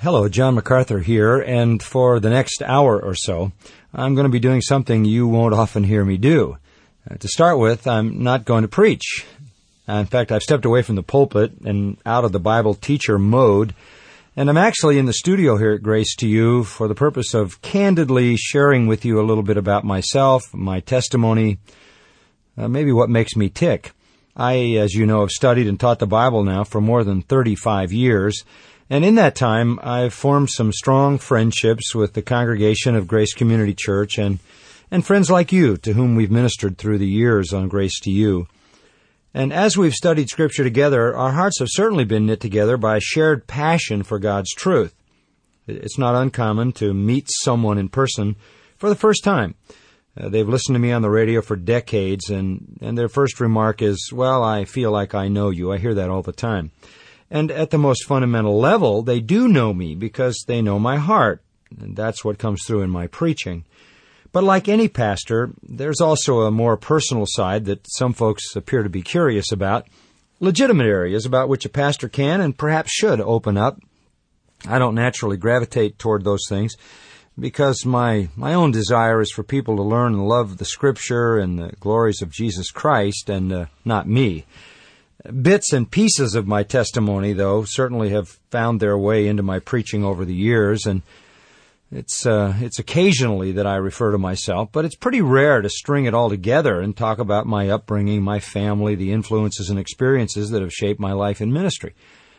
Hello, John MacArthur here, and for the next hour or so, I'm going to be doing something you won't often hear me do. To start with, I'm not going to preach. In fact, I've stepped away from the pulpit and out of the Bible teacher mode, and I'm actually in the studio here at Grace to You for the purpose of candidly sharing with you a little bit about myself, my testimony, maybe what makes me tick. I, as you know, have studied and taught the Bible now for more than 35 years, and in that time, I've formed some strong friendships with the congregation of Grace Community Church and friends like you to whom we've ministered through the years on Grace to You. And as we've studied Scripture together, our hearts have certainly been knit together by a shared passion for God's truth. It's not uncommon to meet someone in person for the first time. They've listened to me on the radio for decades, and their first remark is, "Well, I feel like I know you." I hear that all the time. And at the most fundamental level, they do know me because they know my heart. And that's what comes through in my preaching. But like any pastor, there's also a more personal side that some folks appear to be curious about, legitimate areas about which a pastor can and perhaps should open up. I don't naturally gravitate toward those things because my own desire is for people to learn and love the Scripture and the glories of Jesus Christ and not me. Bits and pieces of my testimony, though, certainly have found their way into my preaching over the years, and it's occasionally that I refer to myself, but it's pretty rare to string it all together and talk about my upbringing, my family, the influences and experiences that have shaped my life in ministry.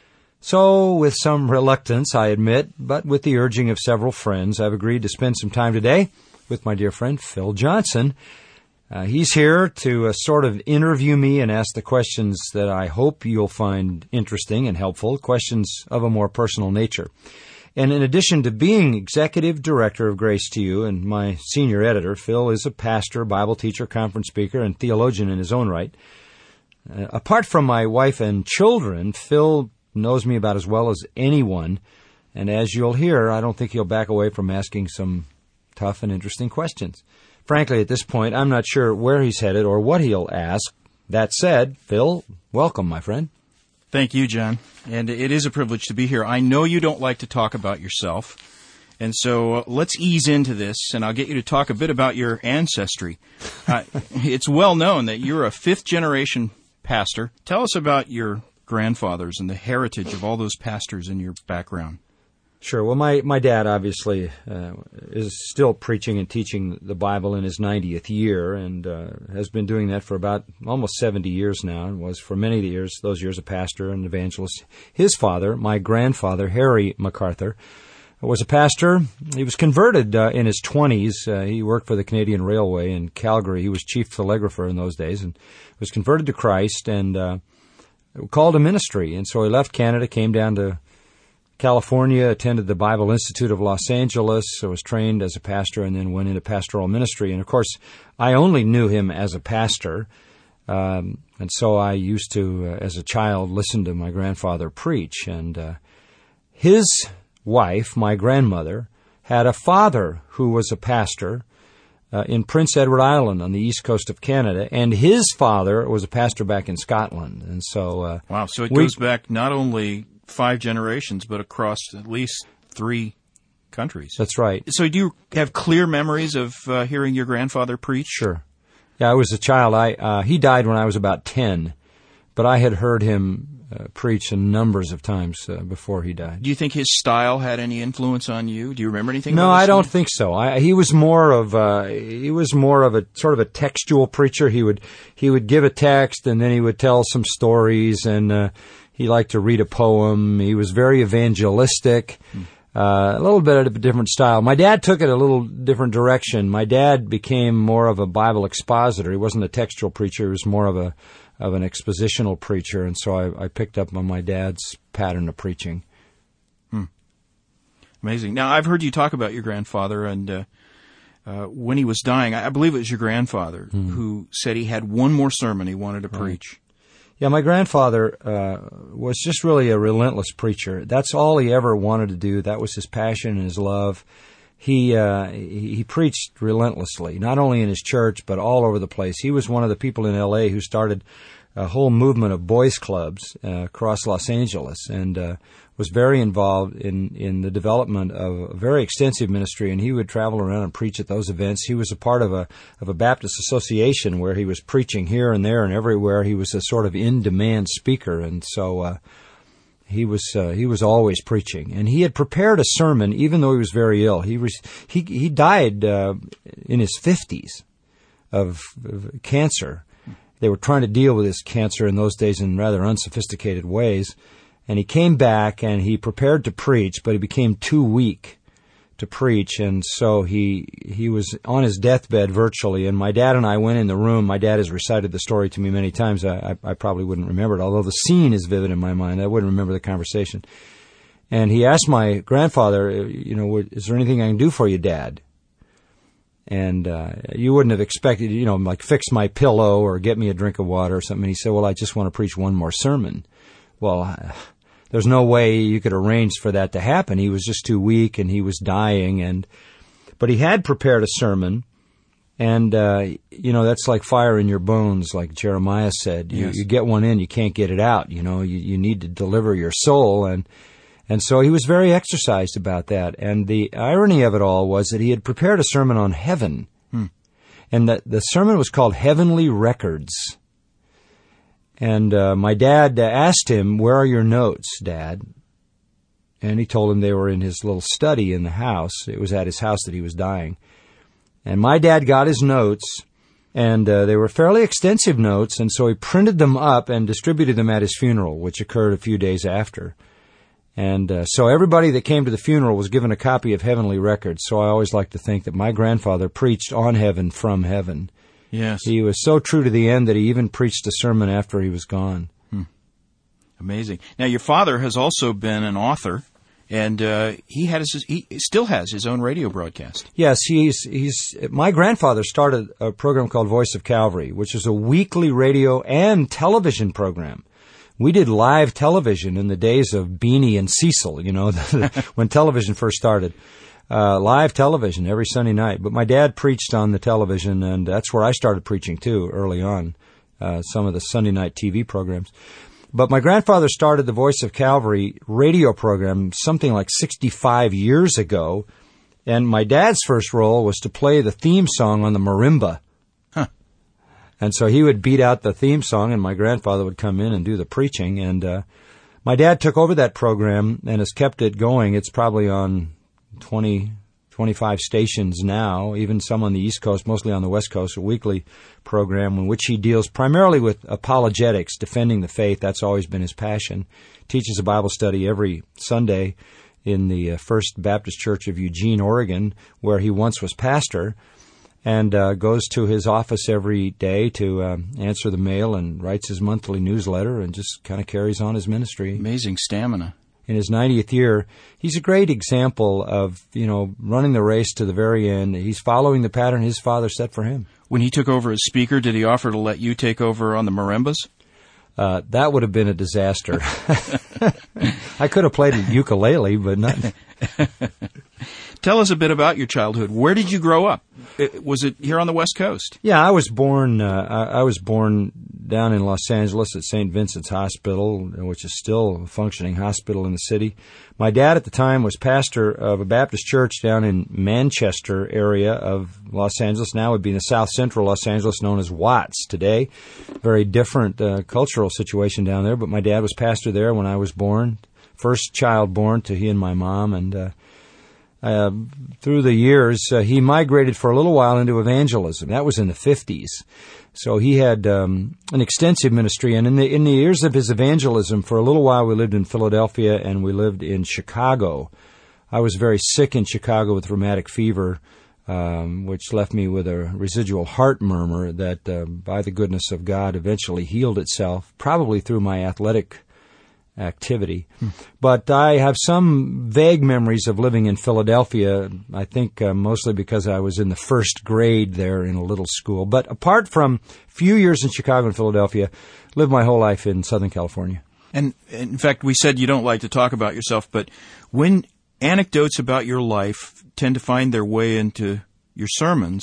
So, with some reluctance, I admit, but with the urging of several friends, I've agreed to spend some time today with my dear friend Phil Johnson. He's here to sort of interview me and ask the questions that I hope you'll find interesting and helpful, questions of a more personal nature. And in addition to being executive director of Grace to You and my senior editor, Phil is a pastor, Bible teacher, conference speaker, and theologian in his own right. Apart from my wife and children, Phil knows me about as well as anyone, and as you'll hear, I don't think he'll back away from asking some tough and interesting questions. Frankly, at this point, I'm not sure where he's headed or what he'll ask. That said, Phil, welcome, my friend. Thank you, John. And it is a privilege to be here. I know you don't like to talk about yourself, and so let's ease into this, and I'll get you to talk a bit about your ancestry. It's well known that you're a fifth-generation pastor. Tell us about your grandfathers and the heritage of all those pastors in your background. Sure. Well, my dad obviously is still preaching and teaching the Bible in his 90th year and has been doing that for about almost 70 years now and was for many years, those years, a pastor and evangelist. His father, my grandfather, Harry MacArthur, was a pastor. He was converted in his 20s. He worked for the Canadian Railway in Calgary. He was chief telegrapher in those days and was converted to Christ and called to ministry. And so he left Canada, came down to California, attended the Bible Institute of Los Angeles, was trained as a pastor, and then went into pastoral ministry. And, of course, I only knew him as a pastor, and so I used to, as a child, listen to my grandfather preach. And his wife, my grandmother, had a father who was a pastor in Prince Edward Island on the east coast of Canada, and his father was a pastor back in Scotland. And so, wow! So it goes back not only 5 generations, but across at least 3 countries. That's right. So do you have clear memories of hearing your grandfather preach? Sure. Yeah, I was a child. He died when I was about 10, but I had heard him preach numbers of times before he died. Do you think his style had any influence on you? Do you remember anything? No, about I don't think so. He was more of a sort of a textual preacher. He would give a text and then he would tell some stories and he liked to read a poem. He was very evangelistic, a little bit of a different style. My dad took it a little different direction. My dad became more of a Bible expositor. He wasn't a textual preacher. He was more of an expositional preacher, and so I picked up on my dad's pattern of preaching. Amazing. Now, I've heard you talk about your grandfather, and when he was dying, I believe it was your grandfather who said he had one more sermon he wanted to preach. Yeah, my grandfather was just really a relentless preacher. That's all he ever wanted to do. That was his passion and his love. He preached relentlessly, not only in his church, but all over the place. He was one of the people in L.A. who started a whole movement of boys clubs across Los Angeles, and was very involved in the development of a very extensive ministry, and he would travel around and preach at those events. He was a part of a Baptist association where he was preaching here and there and everywhere. He was a sort of in-demand speaker, and so he was always preaching. And he had prepared a sermon, even though he was very ill. He died in his 50s of cancer. They were trying to deal with his cancer in those days in rather unsophisticated ways. And he came back and he prepared to preach, but he became too weak to preach. And so he was on his deathbed virtually. And my dad and I went in the room. My dad has recited the story to me many times. I probably wouldn't remember it, although the scene is vivid in my mind. I wouldn't remember the conversation. And he asked my grandfather, is there anything I can do for you, Dad? And you wouldn't have expected, like fix my pillow or get me a drink of water or something. And he said, well, I just want to preach one more sermon. Well, there's no way you could arrange for that to happen. He was just too weak and he was dying. But he had prepared a sermon, and, that's like fire in your bones, like Jeremiah said. Yes. You get one in, you can't get it out. You need to deliver your soul. And so he was very exercised about that. And the irony of it all was that he had prepared a sermon on heaven. And the sermon was called Heavenly Records. And my dad asked him, where are your notes, Dad? And he told him they were in his little study in the house. It was at his house that he was dying. And my dad got his notes, and they were fairly extensive notes, and so he printed them up and distributed them at his funeral, which occurred a few days after. And so everybody that came to the funeral was given a copy of Heavenly Records. So I always like to think that my grandfather preached on heaven from heaven. Yes. He was so true to the end that he even preached a sermon after he was gone. Amazing. Now, your father has also been an author, and he still has his own radio broadcast. Yes, my grandfather started a program called Voice of Calvary, which is a weekly radio and television program. We did live television in the days of Beanie and Cecil, when television first started. Live television every Sunday night. But my dad preached on the television, and that's where I started preaching too, early on, some of the Sunday night TV programs. But my grandfather started the Voice of Calvary radio program something like 65 years ago, and my dad's first role was to play the theme song on the marimba. And so he would beat out the theme song, and my grandfather would come in and do the preaching. And my dad took over that program and has kept it going. It's probably on 20, 25 stations now, even some on the East Coast, mostly on the West Coast, a weekly program in which he deals primarily with apologetics, defending the faith. That's always been his passion. Teaches a Bible study every Sunday in the First Baptist Church of Eugene, Oregon, where he once was pastor, and goes to his office every day to answer the mail and writes his monthly newsletter and just kind of carries on his ministry. Amazing stamina. In his 90th year, he's a great example of, running the race to the very end. He's following the pattern his father set for him. When he took over as speaker, did he offer to let you take over on the marimbas? That would have been a disaster. I could have played the ukulele, but not... Tell us a bit about your childhood. Where did you grow up? Was it here on the West Coast? Yeah, I was born down in Los Angeles at St. Vincent's Hospital, which is still a functioning hospital in the city. My dad at the time was pastor of a Baptist church down in Manchester area of Los Angeles. Now it would be in the south central Los Angeles, known as Watts today. Very different cultural situation down there, but my dad was pastor there when I was born. First child born to he and my mom, and through the years, he migrated for a little while into evangelism. That was in the 50s. So he had an extensive ministry, and in the years of his evangelism, for a little while we lived in Philadelphia and we lived in Chicago. I was very sick in Chicago with rheumatic fever, which left me with a residual heart murmur that, by the goodness of God, eventually healed itself, probably through my athletic activity. But I have some vague memories of living in Philadelphia, I think mostly because I was in the first grade there in a little school. But apart from a few years in Chicago and Philadelphia, lived my whole life in Southern California. And in fact, we said you don't like to talk about yourself, but when anecdotes about your life tend to find their way into your sermons,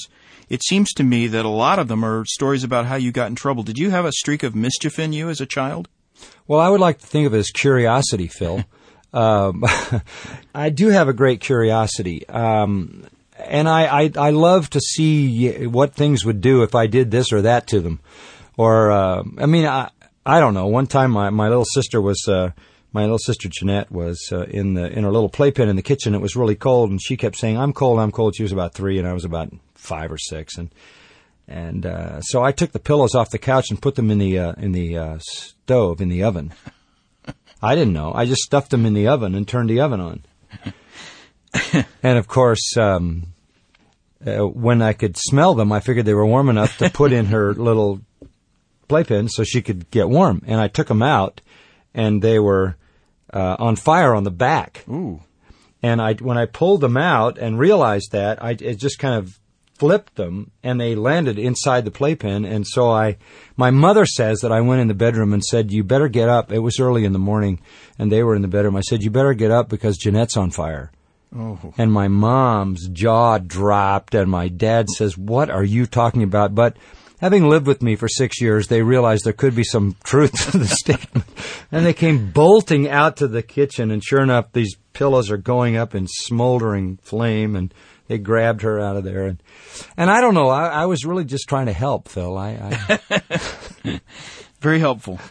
it seems to me that a lot of them are stories about how you got in trouble. Did you have a streak of mischief in you as a child? Well, I would like to think of it as curiosity, Phil. I do have a great curiosity. And I love to see what things would do if I did this or that to them. Or, I don't know. One time my little sister Jeanette was in her little playpen in the kitchen. It was really cold, and she kept saying, "I'm cold, I'm cold." She was about 3, and I was about 5 or 6, and so I took the pillows off the couch and put them in the stove, in the oven. I didn't know. I just stuffed them in the oven and turned the oven on. And of course, when I could smell them, I figured they were warm enough to put in her little playpen so she could get warm. And I took them out, and they were on fire on the back. Ooh. And when I pulled them out and realized that, it just kind of flipped them, and they landed inside the playpen. And so my mother says that I went in the bedroom and said, "You better get up." It was early in the morning, and they were in the bedroom. I said, "You better get up because Jeanette's on fire." Oh. And my mom's jaw dropped, and my dad says, "What are you talking about?" But having lived with me for 6 years, they realized there could be some truth to the statement. And they came bolting out to the kitchen, and sure enough, these pillows are going up in smoldering flame, and they grabbed her out of there. And I don't know, I was really just trying to help, Phil. Very helpful.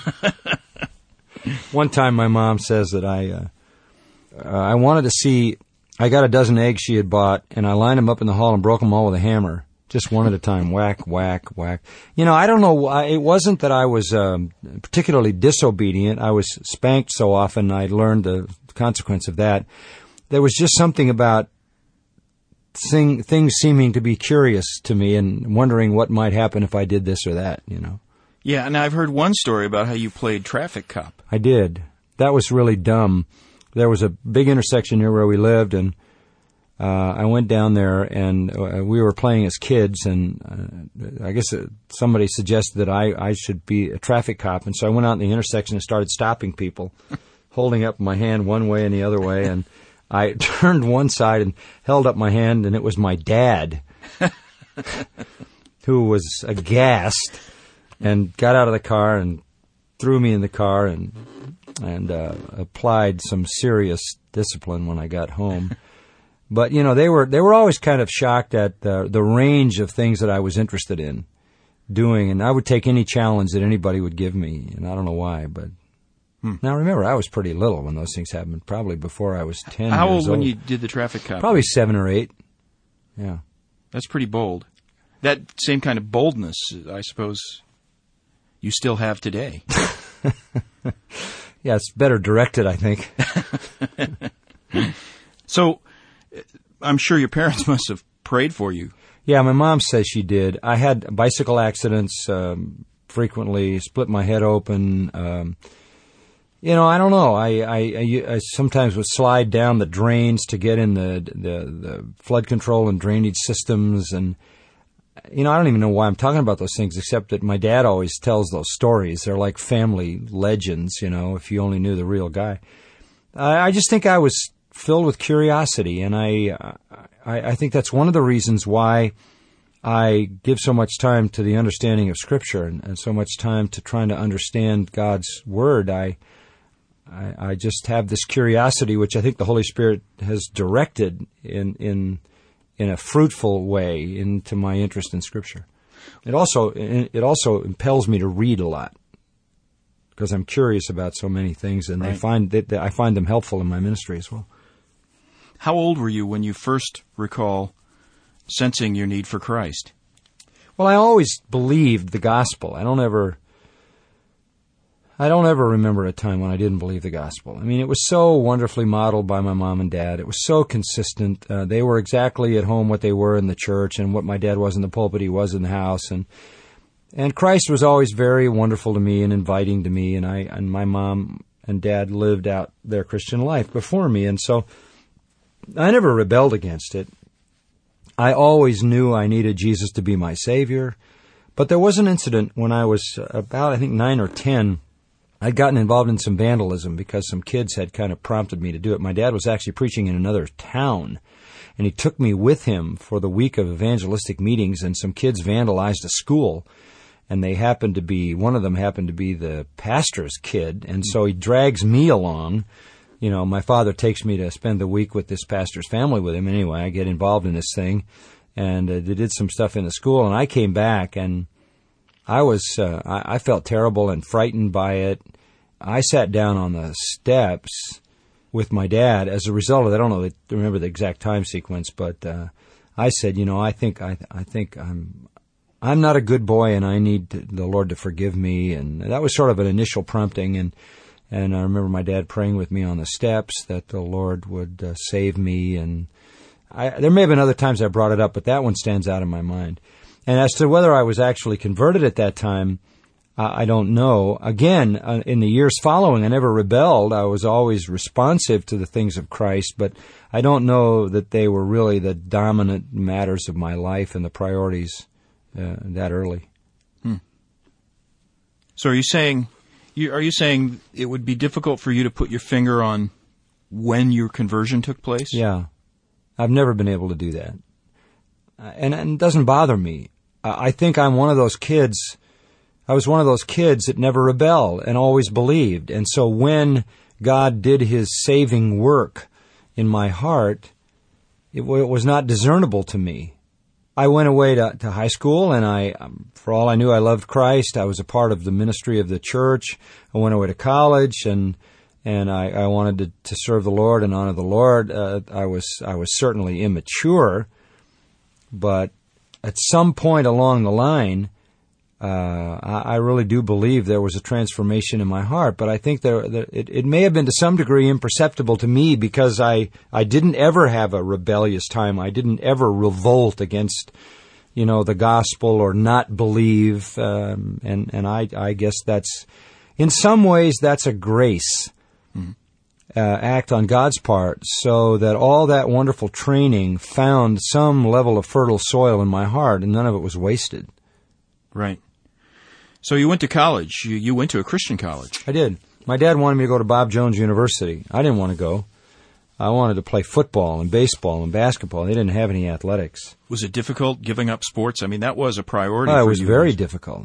One time my mom says that I wanted to see, I got a dozen eggs she had bought, and I lined them up in the hall and broke them all with a hammer. Just one at a time. Whack, whack, whack. I don't know. It wasn't that I was particularly disobedient. I was spanked so often, I learned the consequence of that. There was just something about things seeming to be curious to me and wondering what might happen if I did this or that, Yeah, and I've heard one story about how you played traffic cop. I did. That was really dumb. There was a big intersection near where we lived, and I went down there, and we were playing as kids, and I guess somebody suggested that I should be a traffic cop, and so I went out in the intersection and started stopping people, holding up my hand one way and the other way, and I turned one side and held up my hand, and it was my dad, who was aghast, and got out of the car and threw me in the car and applied some serious discipline when I got home. But, they were always kind of shocked at the range of things that I was interested in doing, and I would take any challenge that anybody would give me, and I don't know why, but now remember, I was pretty little when those things happened, probably before I was 10 How years old when you did the traffic cop? Probably 7 or 8, yeah. That's pretty bold. That same kind of boldness, I suppose, you still have today. Yeah, it's better directed, I think. So, I'm sure your parents must have prayed for you. Yeah, my mom says she did. I had bicycle accidents frequently, split my head open. I don't know. I sometimes would slide down the drains to get in the flood control and drainage systems, and I don't even know why I'm talking about those things, except that my dad always tells those stories. They're like family legends, if you only knew the real guy. I just think I was filled with curiosity, and I think that's one of the reasons why I give so much time to the understanding of Scripture and so much time to trying to understand God's Word. I just have this curiosity, which I think the Holy Spirit has directed in a fruitful way into my interest in Scripture. It also impels me to read a lot because I'm curious about so many things, and right. I find them helpful in my ministry as well. How old were you when you first recall sensing your need for Christ? Well, I always believed the gospel. I don't ever remember a time when I didn't believe the gospel. I mean, it was so wonderfully modeled by my mom and dad. It was so consistent. They were exactly at home what they were in the church, and what my dad was in the pulpit, he was in the house. And Christ was always very wonderful to me and inviting to me, and my mom and dad lived out their Christian life before me, and so I never rebelled against it. I always knew I needed Jesus to be my Savior, but there was an incident when I was about, I think, 9 or 10. I'd gotten involved in some vandalism because some kids had kind of prompted me to do it. My dad was actually preaching in another town, and he took me with him for the week of evangelistic meetings, and some kids vandalized a school, and they happened to be, one of them happened to be the pastor's kid, and so he drags me along. You know, my father takes me to spend the week with this pastor's family with him. Anyway, I get involved in this thing, and they did some stuff in the school, and I came back, and I felt terrible and frightened by it. I sat down on the steps with my dad as a result of that. I don't know, remember the exact time sequence, but I said, you know, I think I'm not a good boy, and I need the Lord to forgive me. And that was sort of an initial prompting, and I remember my dad praying with me on the steps that the Lord would save me. And there may have been other times I brought it up, but that one stands out in my mind. And as to whether I was actually converted at that time, I don't know. Again, in the years following, I never rebelled. I was always responsive to the things of Christ, but I don't know that they were really the dominant matters of my life and the priorities that early. So are you saying it would be difficult for you to put your finger on when your conversion took place? Yeah. I've never been able to do that. And it doesn't bother me. I think I'm one of those kids. I was one of those kids that never rebelled and always believed. And so when God did His saving work in my heart, it was not discernible to me. I went away to high school, and for all I knew, I loved Christ. I was a part of the ministry of the church. I went away to college, and I wanted to serve the Lord and honor the Lord. I was certainly immature, but at some point along the line, I really do believe there was a transformation in my heart. But I think it may have been to some degree imperceptible to me because I didn't ever have a rebellious time. I didn't ever revolt against, the gospel or not believe. And I guess that's, in some ways, that's a grace act on God's part, so that all that wonderful training found some level of fertile soil in my heart, and none of it was wasted. Right. So you went to college. You went to a Christian college. I did. My dad wanted me to go to Bob Jones University. I didn't want to go. I wanted to play football and baseball and basketball. They didn't have any athletics. Was it difficult giving up sports? I mean, that was a priority for you. It was very difficult.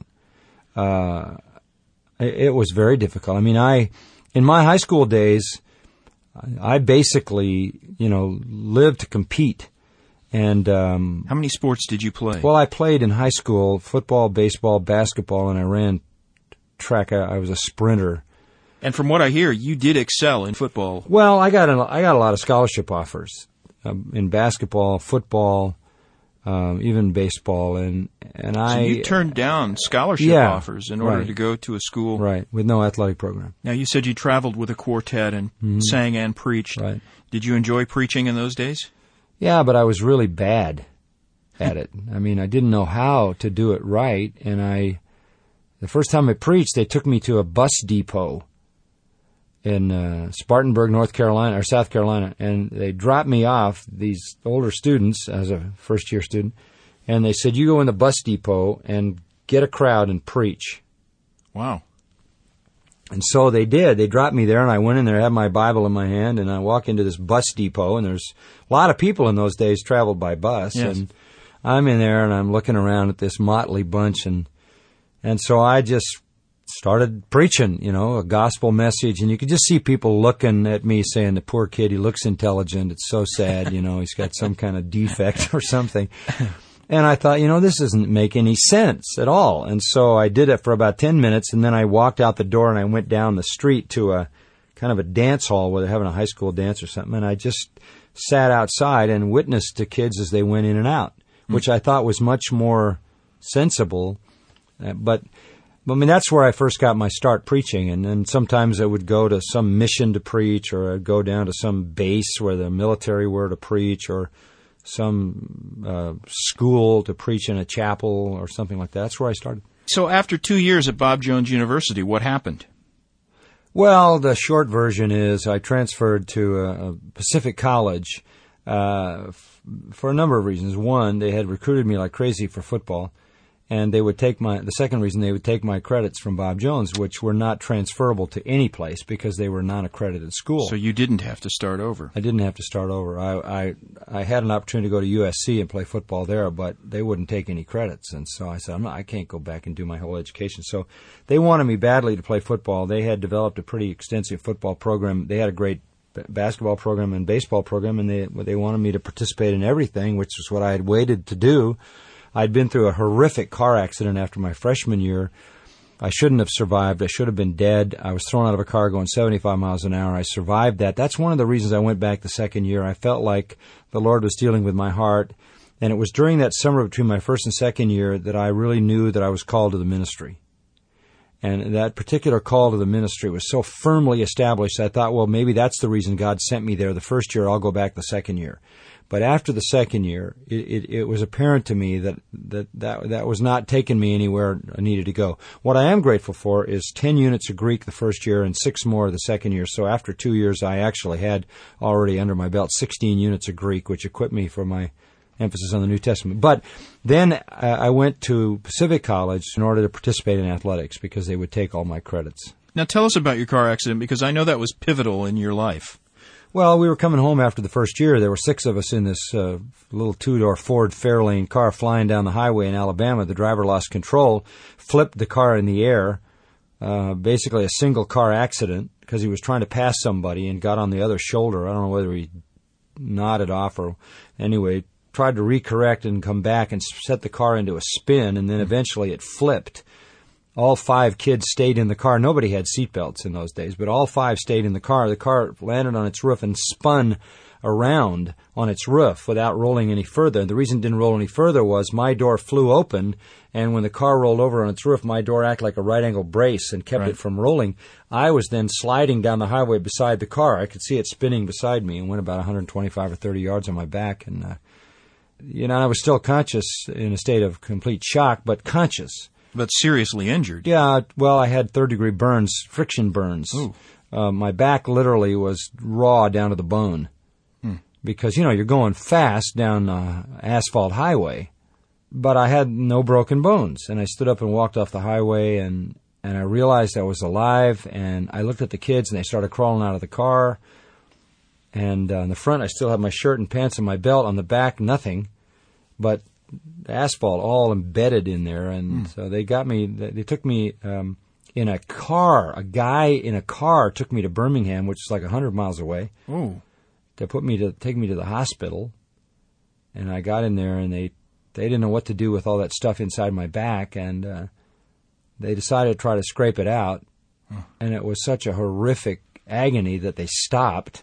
It was very difficult. I mean, in my high school days, I basically, lived to compete. And how many sports did you play? Well, I played in high school football, baseball, basketball, and I ran track. I was a sprinter. And from what I hear, you did excel in football. Well, I got a lot of scholarship offers in basketball, football, even baseball, and So you turned down scholarship offers in order to go to a school, right, with no athletic program. Now, you said you traveled with a quartet and sang and preached. Right. Did you enjoy preaching in those days? Yeah, but I was really bad at it. I mean, I didn't know how to do it right, and the first time I preached, they took me to a bus depot in Spartanburg, North Carolina, or South Carolina, and they dropped me off, these older students, as a first-year student, and they said, you go in the bus depot and get a crowd and preach. Wow. And so they did. They dropped me there, and I went in there, had my Bible in my hand, and I walk into this bus depot, and there's a lot of people in those days traveled by bus, yes. And I'm in there, and I'm looking around at this motley bunch, and so I just started preaching, a gospel message, and you could just see people looking at me saying, the poor kid, he looks intelligent, it's so sad, he's got some kind of defect or something. And I thought, this doesn't make any sense at all. And so I did it for about 10 minutes, and then I walked out the door and I went down the street to a kind of a dance hall where they're having a high school dance or something, and I just sat outside and witnessed to kids as they went in and out, which I thought was much more sensible. But I mean, that's where I first got my start preaching, and then sometimes I would go to some mission to preach, or I'd go down to some base where the military were to preach, or some school to preach in a chapel or something like that. That's where I started. So after 2 years at Bob Jones University, what happened? Well, the short version is I transferred to a Pacific College for a number of reasons. One, they had recruited me like crazy for football, And they would take the second reason, they would take my credits from Bob Jones, which were not transferable to any place because they were non-accredited school. So you didn't have to start over. I didn't have to start over. I had an opportunity to go to USC and play football there, but they wouldn't take any credits. And so I said, I can't go back and do my whole education. So they wanted me badly to play football. They had developed a pretty extensive football program. They had a great basketball program and baseball program, and they wanted me to participate in everything, which was what I had waited to do. I'd been through a horrific car accident after my freshman year. I shouldn't have survived. I should have been dead. I was thrown out of a car going 75 miles an hour. I survived that. That's one of the reasons I went back the second year. I felt like the Lord was dealing with my heart. And it was during that summer between my first and second year that I really knew that I was called to the ministry. And that particular call to the ministry was so firmly established, I thought, well, maybe that's the reason God sent me there the first year. I'll go back the second year. But after the second year, it was apparent to me that was not taking me anywhere I needed to go. What I am grateful for is 10 units of Greek the first year and 6 more the second year. So after 2 years, I actually had already under my belt 16 units of Greek, which equipped me for my emphasis on the New Testament. But then I went to Pacific College in order to participate in athletics because they would take all my credits. Now tell us about your car accident, because I know that was pivotal in your life. Well, we were coming home after the first year. There were 6 of us in this little 2-door Ford Fairlane car flying down the highway in Alabama. The driver lost control, flipped the car in the air, basically a single car accident because he was trying to pass somebody and got on the other shoulder. I don't know whether he nodded off or anyway, tried to recorrect and come back and set the car into a spin, and then eventually it flipped. All 5 kids stayed in the car. Nobody had seatbelts in those days, but all 5 stayed in the car. The car landed on its roof and spun around on its roof without rolling any further. The reason it didn't roll any further was my door flew open, and when the car rolled over on its roof, my door acted like a right-angle brace and kept it from rolling. I was then sliding down the highway beside the car. I could see it spinning beside me and went about 125 or 30 yards on my back. And, I was still conscious in a state of complete shock, but conscious. But seriously injured. Yeah, well, I had third-degree burns, friction burns. My back literally was raw down to the bone because, you're going fast down asphalt highway. But I had no broken bones, and I stood up and walked off the highway, and I realized I was alive, and I looked at the kids, and they started crawling out of the car. And on the front, I still had my shirt and pants and my belt. On the back, nothing. But the asphalt all embedded in there, and so they got me. They took me in a car. A guy in a car took me to Birmingham, which is like 100 miles away. Ooh. To take me to the hospital, and I got in there, and they didn't know what to do with all that stuff inside my back, and they decided to try to scrape it out, and it was such a horrific agony that they stopped.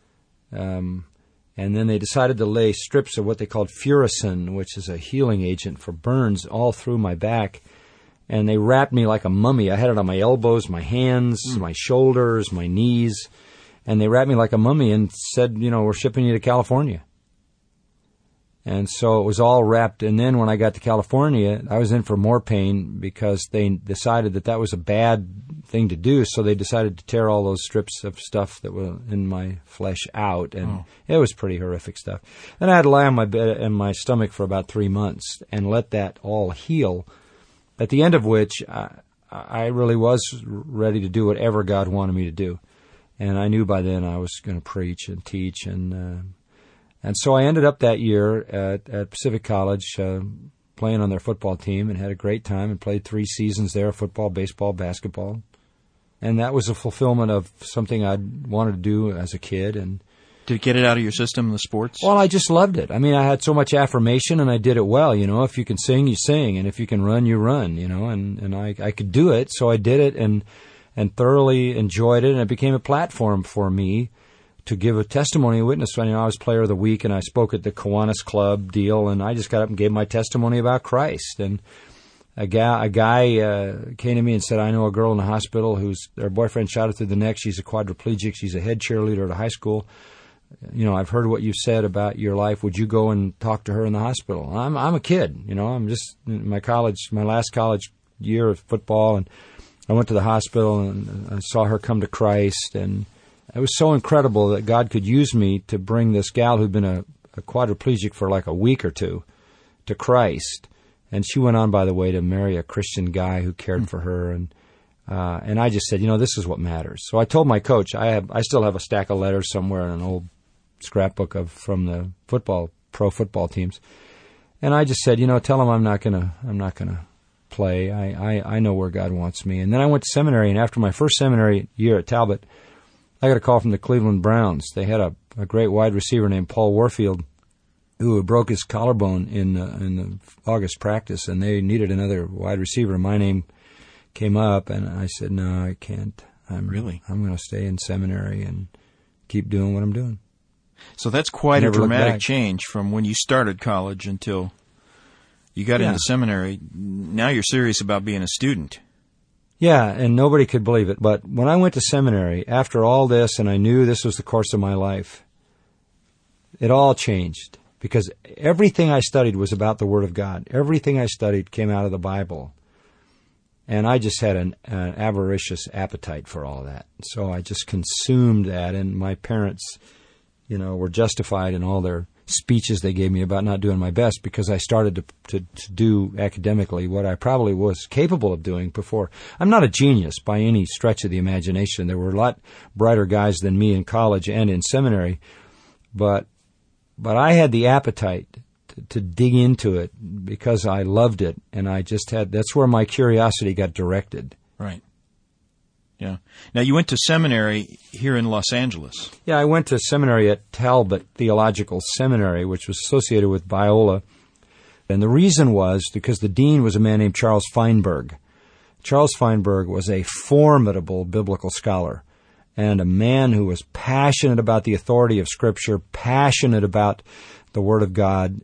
And then they decided to lay strips of what they called Furicin, which is a healing agent for burns, all through my back. And they wrapped me like a mummy. I had it on my elbows, my hands, my shoulders, my knees. And they wrapped me like a mummy and said, we're shipping you to California. And so it was all wrapped. And then when I got to California, I was in for more pain because they decided that was a bad thing to do. So they decided to tear all those strips of stuff that were in my flesh out. And it was pretty horrific stuff. And I had to lie on my bed and my stomach for about 3 months and let that all heal. At the end of which, I really was ready to do whatever God wanted me to do. And I knew by then I was going to preach and teach. And so I ended up that year at Pacific College playing on their football team and had a great time and played 3 seasons there, football, baseball, basketball. And that was a fulfillment of something I'd wanted to do as a kid. And did it get it out of your system, the sports? Well, I just loved it. I mean, I had so much affirmation and I did it well. If you can sing, you sing. And if you can run, you run, and I could do it. So I did it and thoroughly enjoyed it. And it became a platform for me to give a testimony and witness. I was player of the week, and I spoke at the Kiwanis Club deal, and I just got up and gave my testimony about Christ. And a guy came to me and said, I know a girl in the hospital whose their boyfriend shot her through the neck. She's a quadriplegic. She's a head cheerleader at a high school. I've heard what you said about your life. Would you go and talk to her in the hospital? I'm a kid. I'm just in my last college year of football, and I went to the hospital, and I saw her come to Christ, and it was so incredible that God could use me to bring this gal who'd been a quadriplegic for like a week or two to Christ. And she went on, by the way, to marry a Christian guy who cared for her. And I just said, this is what matters. So I told my coach, I still have a stack of letters somewhere in an old scrapbook from the pro football teams. And I just said, tell him I'm not gonna play. I know where God wants me. And then I went to seminary, and after my first seminary year at Talbot, I got a call from the Cleveland Browns. They had a great wide receiver named Paul Warfield who broke his collarbone in the August practice, and they needed another wide receiver. My name came up, and I said, no, I can't. I'm going to stay in seminary and keep doing what I'm doing. So that's quite a dramatic change from when you started college until you got into seminary. Now you're serious about being a student. Yeah, and nobody could believe it. But when I went to seminary, after all this, and I knew this was the course of my life, it all changed. Because everything I studied was about the Word of God. Everything I studied came out of the Bible. And I just had an avaricious appetite for all that. So I just consumed that, and my parents, were justified in all their speeches they gave me about not doing my best, because I started to do academically what I probably was capable of doing before. I'm not a genius by any stretch of the imagination. There were a lot brighter guys than me in college and in seminary, but I had the appetite to dig into it because I loved it, and that's where my curiosity got directed. Right. Yeah. Now, you went to seminary here in Los Angeles. Yeah, I went to seminary at Talbot Theological Seminary, which was associated with Biola. And the reason was because the dean was a man named Charles Feinberg. Charles Feinberg was a formidable biblical scholar and a man who was passionate about the authority of Scripture, passionate about the Word of God,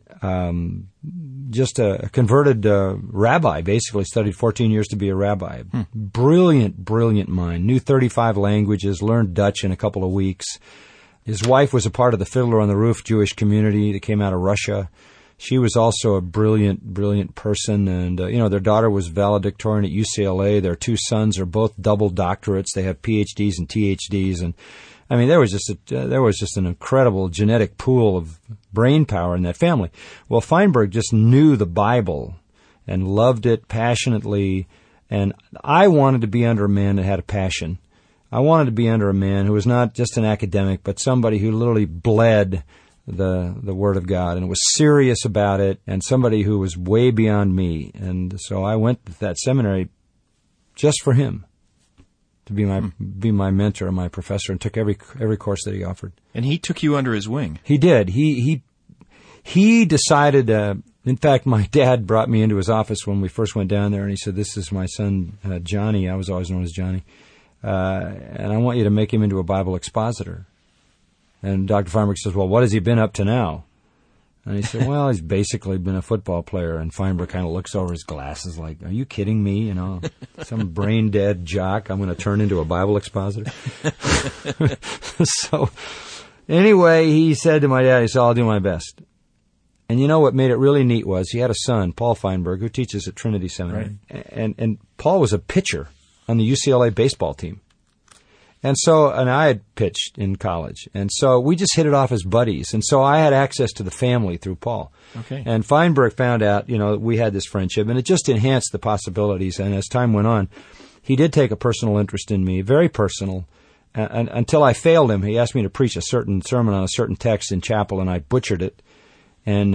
just a converted rabbi, basically studied 14 years to be a rabbi. Brilliant mind, knew 35 languages, learned Dutch in a couple of weeks. His wife was a part of the Fiddler on the Roof Jewish community that came out of Russia. She was also a brilliant person, and their daughter was valedictorian at UCLA. Their two sons are both double doctorates. They have PhDs and THDs, and I mean, there was just an incredible genetic pool of brain power in that family. Well, Feinberg just knew the Bible and loved it passionately, and I wanted to be under a man that had a passion. I wanted to be under a man who was not just an academic, but somebody who literally bled the Word of God and was serious about it, and somebody who was way beyond me. And so I went to that seminary just for him, to be my mentor and my professor, and took every course that he offered. And he took you under his wing. He did. He decided. In fact, my dad brought me into his office when we first went down there, and he said, "This is my son Johnny." I was always known as Johnny, and I want you to make him into a Bible expositor. And Dr. Feinberg says, "Well, what has he been up to now?" And he said, "Well, he's basically been a football player." And Feinberg kind of looks over his glasses like, "Are you kidding me? Some brain-dead jock I'm going to turn into a Bible expositor?" So anyway, he said to my dad, he said, "I'll do my best." And what made it really neat was he had a son, Paul Feinberg, who teaches at Trinity Seminary. Right. And Paul was a pitcher on the UCLA baseball team. And I had pitched in college. And so we just hit it off as buddies. And so I had access to the family through Paul. Okay. And Feinberg found out, we had this friendship, and it just enhanced the possibilities. And as time went on, he did take a personal interest in me, very personal. And until I failed him, he asked me to preach a certain sermon on a certain text in chapel, and I butchered it. And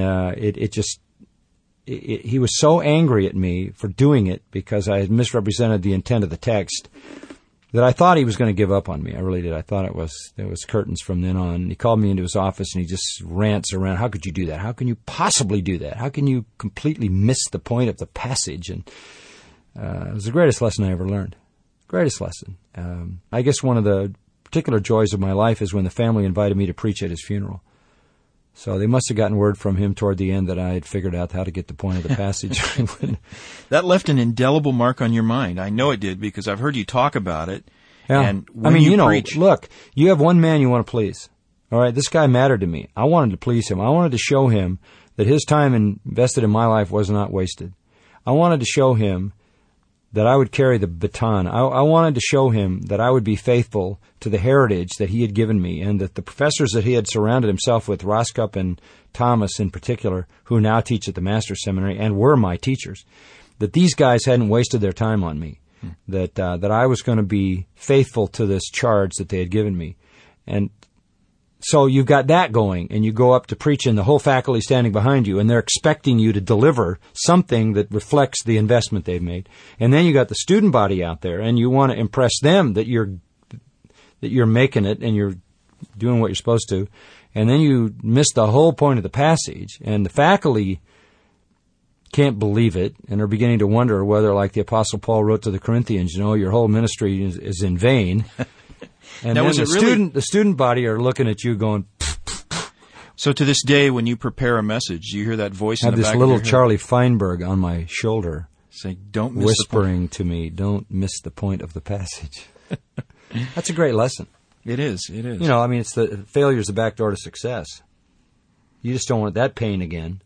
he was so angry at me for doing it because I had misrepresented the intent of the text that I thought he was going to give up on me. I really did. I thought there was curtains from then on. And he called me into his office, and he just rants around, "How could you do that? How can you possibly do that? How can you completely miss the point of the passage?" And it was the greatest lesson I ever learned. Greatest lesson. I guess one of the particular joys of my life is when the family invited me to preach at his funeral. So they must have gotten word from him toward the end that I had figured out how to get the point of the passage. That left an indelible mark on your mind. I know it did because I've heard you talk about it. Yeah. And when you preach, look, you have one man you want to please. All right, this guy mattered to me. I wanted to please him. I wanted to show him that his time invested in my life was not wasted. I wanted to show him that I would carry the baton. I wanted to show him that I would be faithful to the heritage that he had given me, and that the professors that he had surrounded himself with, Roscup and Thomas in particular, who now teach at the Master's Seminary and were my teachers, that these guys hadn't wasted their time on me, that I was going to be faithful to this charge that they had given me. And so you've got that going, and you go up to preach, and the whole faculty standing behind you, and they're expecting you to deliver something that reflects the investment they've made. And then you got the student body out there, and you want to impress them that you're making it and you're doing what you're supposed to. And then you miss the whole point of the passage, and the faculty can't believe it and are beginning to wonder whether, like the Apostle Paul wrote to the Corinthians, your whole ministry is in vain. And now, then the student body are looking at you going. So to this day, when you prepare a message, you hear that voice in the back of your head. Have this little Charlie Feinberg on my shoulder, saying, "Don't miss whispering to me, don't miss the point of the passage." That's a great lesson. It is. It is. It's the failure's the back door to success. You just don't want that pain again.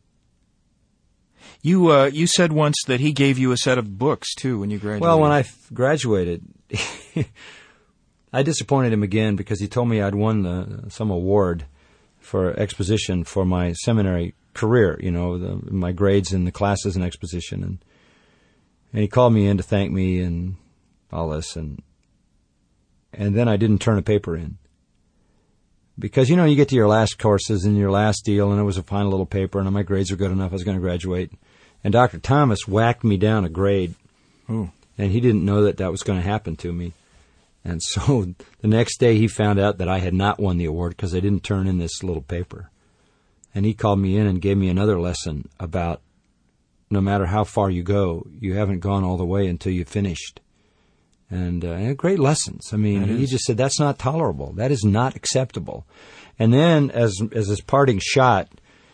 You said once that he gave you a set of books too when you graduated. Well, when I graduated, I disappointed him again because he told me I'd won some award for exposition for my seminary career. My grades in the classes and exposition, and he called me in to thank me and all this, and then I didn't turn a paper in. Because, you get to your last courses and your last deal, and it was a final little paper, and my grades were good enough, I was going to graduate. And Dr. Thomas whacked me down a grade. Ooh. And he didn't know that was going to happen to me. And so the next day he found out that I had not won the award because I didn't turn in this little paper. And he called me in and gave me another lesson about no matter how far you go, you haven't gone all the way until you've finished. And great lessons. He just said, that's not tolerable. That is not acceptable. And then, as his parting shot,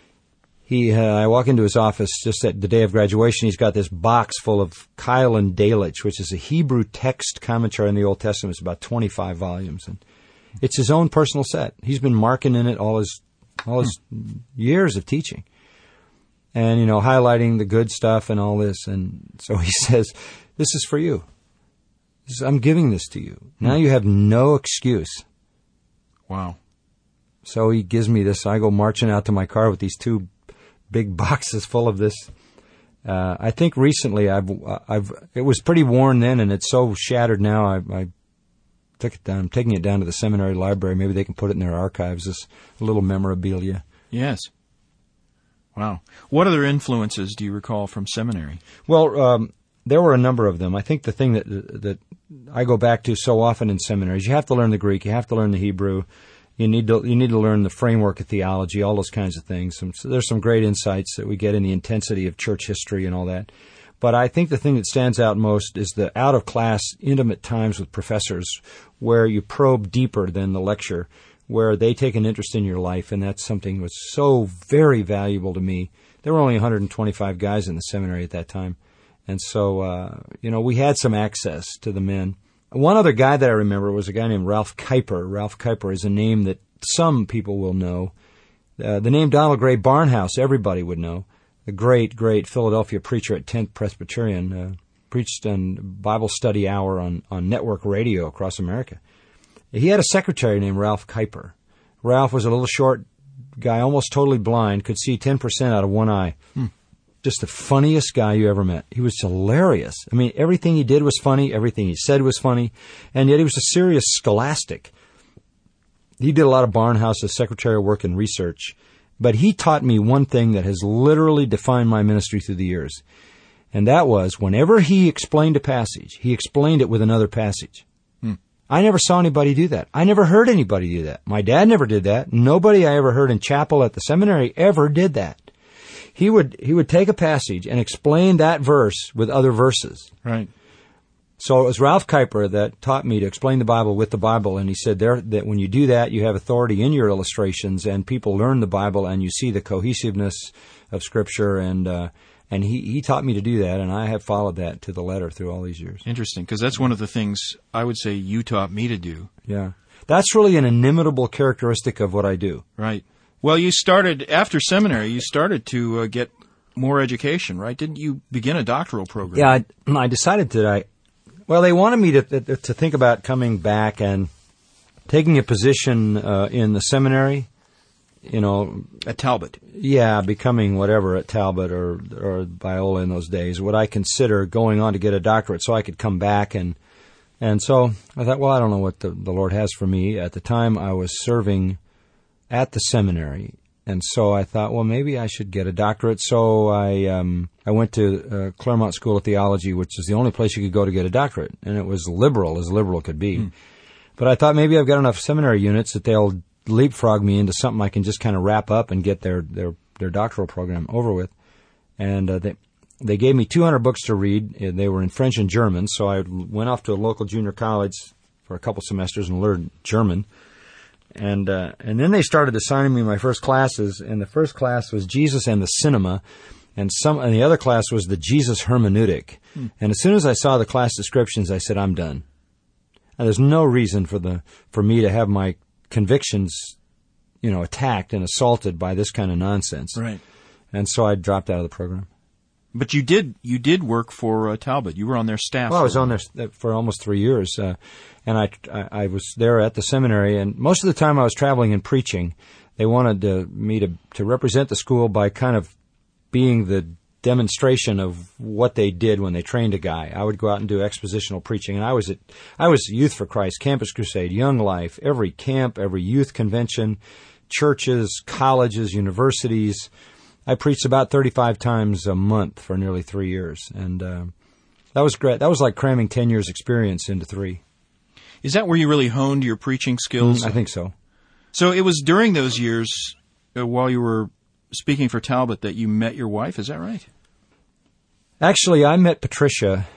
I walk into his office just at the day of graduation. He's got this box full of Keil and Delitzsch, which is a Hebrew text commentary on the Old Testament. It's about 25 volumes. And it's his own personal set. He's been marking in it all his years of teaching. And, highlighting the good stuff and all this. And so he says, this is for you. I'm giving this to you. Now you have no excuse. Wow. So he gives me this. I go marching out to my car with these two big boxes full of this. I think recently it was pretty worn then, and it's so shattered now. I took it down. I'm taking it down to the seminary library. Maybe they can put it in their archives. This little memorabilia. Yes. Wow. What other influences do you recall from seminary? Well, there were a number of them. I think the thing that I go back to so often in seminaries, you have to learn the Greek, you have to learn the Hebrew, you need to learn the framework of theology, all those kinds of things. So there's some great insights that we get in the intensity of church history and all that. But I think the thing that stands out most is the out-of-class, intimate times with professors where you probe deeper than the lecture, where they take an interest in your life, and that's something that was so very valuable to me. There were only 125 guys in the seminary at that time. And so, we had some access to the men. One other guy that I remember was a guy named Ralph Kuyper. Ralph Kuyper is a name that some people will know. The name Donald Gray Barnhouse, everybody would know. The great, great Philadelphia preacher at 10th Presbyterian, preached on Bible study hour on network radio across America. He had a secretary named Ralph Kuyper. Ralph was a little short guy, almost totally blind, could see 10% out of one eye. Just the funniest guy you ever met. He was hilarious. Everything he did was funny. Everything he said was funny. And yet he was a serious scholastic. He did a lot of Barnhouse's secretarial work and research. But he taught me one thing that has literally defined my ministry through the years. And that was, whenever he explained a passage, he explained it with another passage. I never saw anybody do that. I never heard anybody do that. My dad never did that. Nobody I ever heard in chapel at the seminary ever did that. He would take a passage and explain that verse with other verses. Right. So it was Ralph Kuyper that taught me to explain the Bible with the Bible, and he said that when you do that, you have authority in your illustrations, and people learn the Bible, and you see the cohesiveness of Scripture, and he taught me to do that, and I have followed that to the letter through all these years. Interesting, because that's one of the things I would say you taught me to do. Yeah. That's really an inimitable characteristic of what I do. Right. Well, you started, after seminary, you started to get more education, right? Didn't you begin a doctoral program? Yeah, I decided that they wanted me to think about coming back and taking a position in the seminary, At Talbot. Yeah, becoming whatever at Talbot or Biola in those days, would I consider going on to get a doctorate so I could come back and so I thought, well, I don't know what the Lord has for me. At the time, I was serving at the seminary, and so I thought, well, maybe I should get a doctorate. So I went to Claremont School of Theology, which is the only place you could go to get a doctorate, and it was liberal as liberal could be. But I thought maybe I've got enough seminary units that they'll leapfrog me into something I can just kind of wrap up and get their doctoral program over with. And they gave me 200 books to read. They were in French and German, so I went off to a local junior college for a couple semesters and learned German. And then they started assigning me my first classes, and the first class was Jesus and the Cinema, and the other class was the Jesus Hermeneutic. And as soon as I saw the class descriptions, I said, I'm done. And there's no reason for me to have my convictions, attacked and assaulted by this kind of nonsense. Right. And so I dropped out of the program. But you did work for Talbot. You were on their staff. Well, I was on there for almost 3 years, and I was there at the seminary. And most of the time, I was traveling and preaching. They wanted me to represent the school by kind of being the demonstration of what they did when they trained a guy. I would go out and do expositional preaching, and I was Youth for Christ, Campus Crusade, Young Life, every camp, every youth convention, churches, colleges, universities. I preached about 35 times a month for nearly 3 years, and that was great. That was like cramming 10 years' experience into 3. Is that where you really honed your preaching skills? I think so. So it was during those years, while you were speaking for Talbot, that you met your wife, is that right? Actually, I met Patricia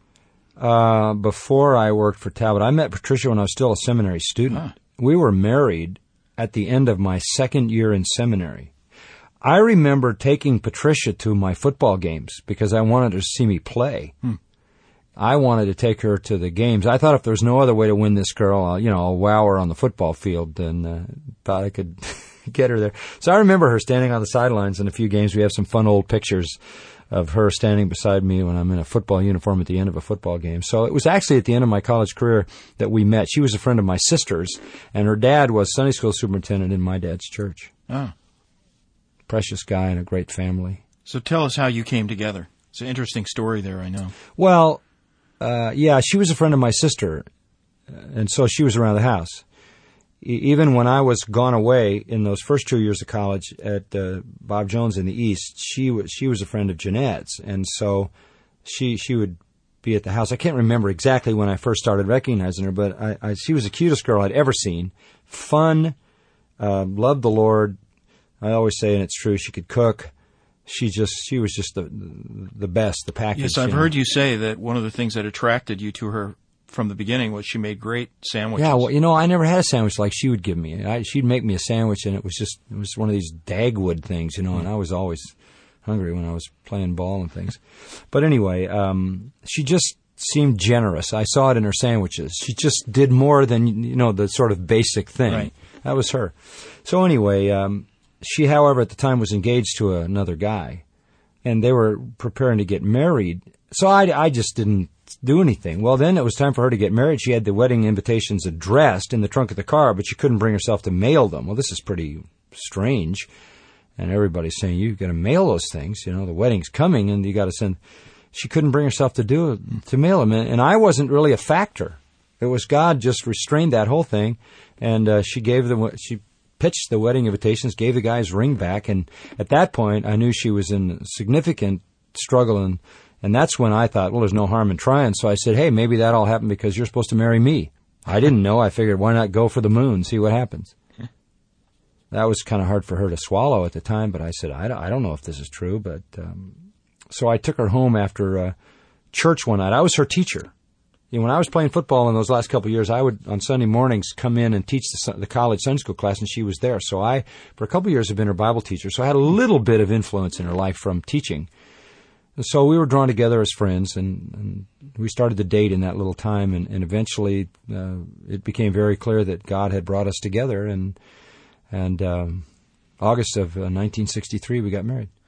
before I worked for Talbot. I met Patricia when I was still a seminary student. We were married at the end of my second year in seminary. I remember taking Patricia to my football games because I wanted her to see me play. I wanted to take her to the games. I thought if there was no other way to win this girl, I'll wow her on the football field, and thought I could get her there. So I remember her standing on the sidelines in a few games. We have some fun old pictures of her standing beside me when I'm in a football uniform at the end of a football game. So it was actually at the end of my college career that we met. She was a friend of my sister's, and her dad was Sunday school superintendent in my dad's church. Oh. Precious guy and a great family. So tell us how you came together. It's an interesting story there, I know. Well, she was a friend of my sister, and so she was around the house. Even when I was gone away in those first 2 years of college at Bob Jones in the East, she was a friend of Jeanette's, and so she would be at the house. I can't remember exactly when I first started recognizing her, but she was the cutest girl I'd ever seen. Fun, loved the Lord. I always say, and it's true, she could cook. She was just the best, the package. Yes, I've heard you say that one of the things that attracted you to her from the beginning was she made great sandwiches. Yeah, well, I never had a sandwich like she would give me. She'd make me a sandwich, and it was one of these Dagwood things, and I was always hungry when I was playing ball and things. But anyway, she just seemed generous. I saw it in her sandwiches. She just did more than, the sort of basic thing. Right. That was her. So anyway, she, however, at the time was engaged to another guy, and they were preparing to get married. So I just didn't do anything. Well, then it was time for her to get married. She had the wedding invitations addressed in the trunk of the car, but she couldn't bring herself to mail them. Well, this is pretty strange. And everybody's saying, you've got to mail those things. The wedding's coming, and you got to send. She couldn't bring herself to mail them, and I wasn't really a factor. It was God just restrained that whole thing, and she pitched the wedding invitations, gave the guy's ring back, and at that point, I knew she was in significant struggle, and that's when I thought, well, there's no harm in trying. So I said, hey, maybe that all happened because you're supposed to marry me. I didn't know. I figured, why not go for the moon, see what happens? That was kind of hard for her to swallow at the time, but I said, I don't know if this is true. But so I took her home after church one night. I was her teacher. When I was playing football in those last couple of years, I would, on Sunday mornings, come in and teach the college Sunday school class, and she was there. So I, for a couple of years, have been her Bible teacher. So I had a little bit of influence in her life from teaching. And so we were drawn together as friends, and we started to date in that little time, and eventually it became very clear that God had brought us together, and August of 1963 we got married.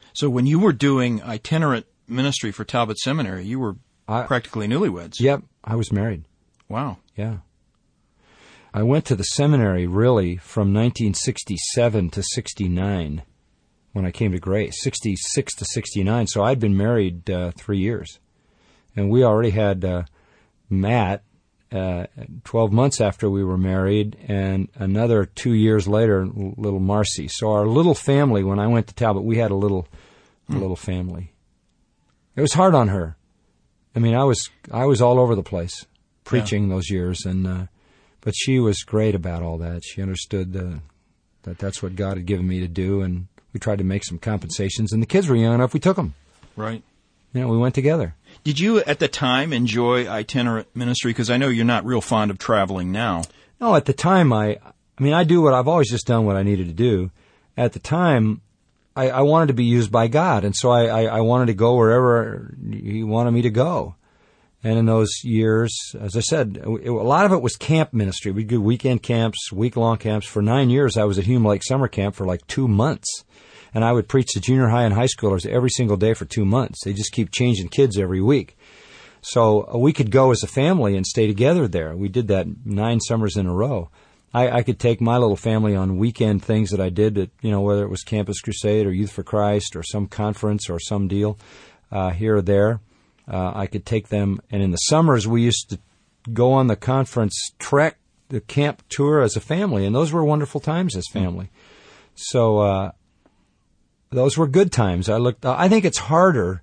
So when you were doing itinerant ministry for Talbot Seminary, you were practically newlyweds. Yep, I was married. Wow. Yeah. I went to the seminary, really, from 1967 to 69 when I came to Grace, 66 to 69. So I'd been married 3 years. And we already had Matt 12 months after we were married, and another 2 years later, little Marcy. So our little family, when I went to Talbot, we had a little family. It was hard on her. I mean, I was all over the place preaching those years, and but she was great about all that. She understood that that's what God had given me to do, and we tried to make some compensations. And the kids were young enough; we took them. Right. You know, we went together. Did you, at the time, enjoy itinerant ministry? Because I know you're not real fond of traveling now. No, at the time, I do what I've always just done what I needed to do. At the time, I wanted to be used by God, and so I wanted to go wherever He wanted me to go. And in those years, as I said, a lot of it was camp ministry. We'd do weekend camps, week-long camps. For 9 years, I was at Hume Lake Summer Camp for like 2 months. And I would preach to junior high and high schoolers every single day for 2 months. They just keep changing kids every week. So we could go as a family and stay together there. We did that 9 summers in a row. I could take my little family on weekend things that I did, at, whether it was Campus Crusade or Youth for Christ or some conference or some deal here or there. I could take them, and in the summers we used to go on the conference trek, the camp tour as a family, and those were wonderful times as family. So those were good times. I think it's harder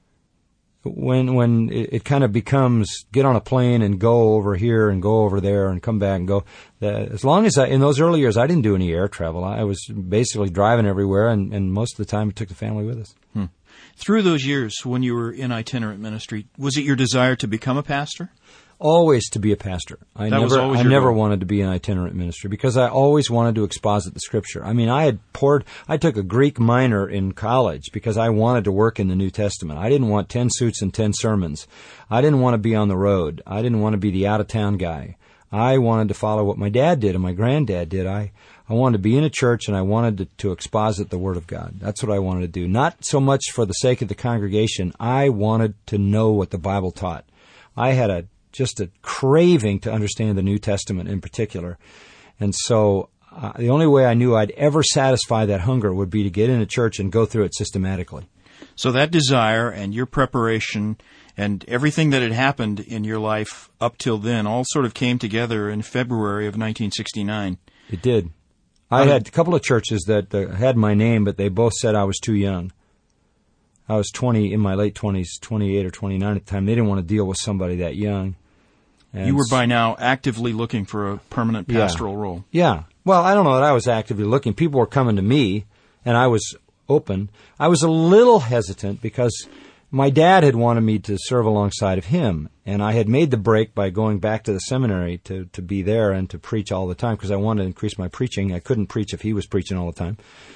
when it kind of becomes get on a plane and go over here and go over there and come back and go. As long as in those early years, I didn't do any air travel. I was basically driving everywhere, and most of the time we took the family with us. Through those years when you were in itinerant ministry, was it your desire to become a pastor? Always to be a pastor. I never wanted to be in itinerant ministry because I always wanted to exposit the Scripture. I mean, I took a Greek minor in college because I wanted to work in the New Testament. I didn't want 10 suits and 10 sermons. I didn't want to be on the road. I didn't want to be the out-of-town guy. I wanted to follow what my dad did and my granddad did. I wanted to be in a church, and I wanted to exposit the Word of God. That's what I wanted to do. Not so much for the sake of the congregation. I wanted to know what the Bible taught. I had just a craving to understand the New Testament in particular. And so the only way I knew I'd ever satisfy that hunger would be to get in a church and go through it systematically. So that desire and your preparation and everything that had happened in your life up till then all sort of came together in February of 1969. It did. I had a couple of churches that had my name, but they both said I was too young. I was in my late 20s, 28 or 29 at the time. They didn't want to deal with somebody that young. And you were by now actively looking for a permanent pastoral role. Yeah. Well, I don't know that I was actively looking. People were coming to me, and I was open. I was a little hesitant because my dad had wanted me to serve alongside of him, and I had made the break by going back to the seminary to be there and to preach all the time because I wanted to increase my preaching. I couldn't preach if he was preaching all the time.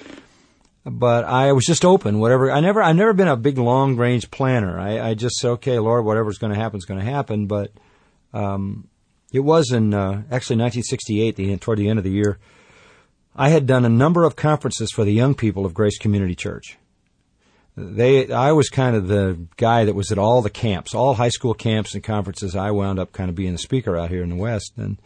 But I was just open, whatever. I've never been a big long-range planner. I just said, okay, Lord, whatever's going to happen is going to happen. But it was in actually 1968, toward the end of the year, I had done a number of conferences for the young people of Grace Community Church. I was kind of the guy that was at all the camps, all high school camps and conferences. I wound up kind of being the speaker out here in the West, and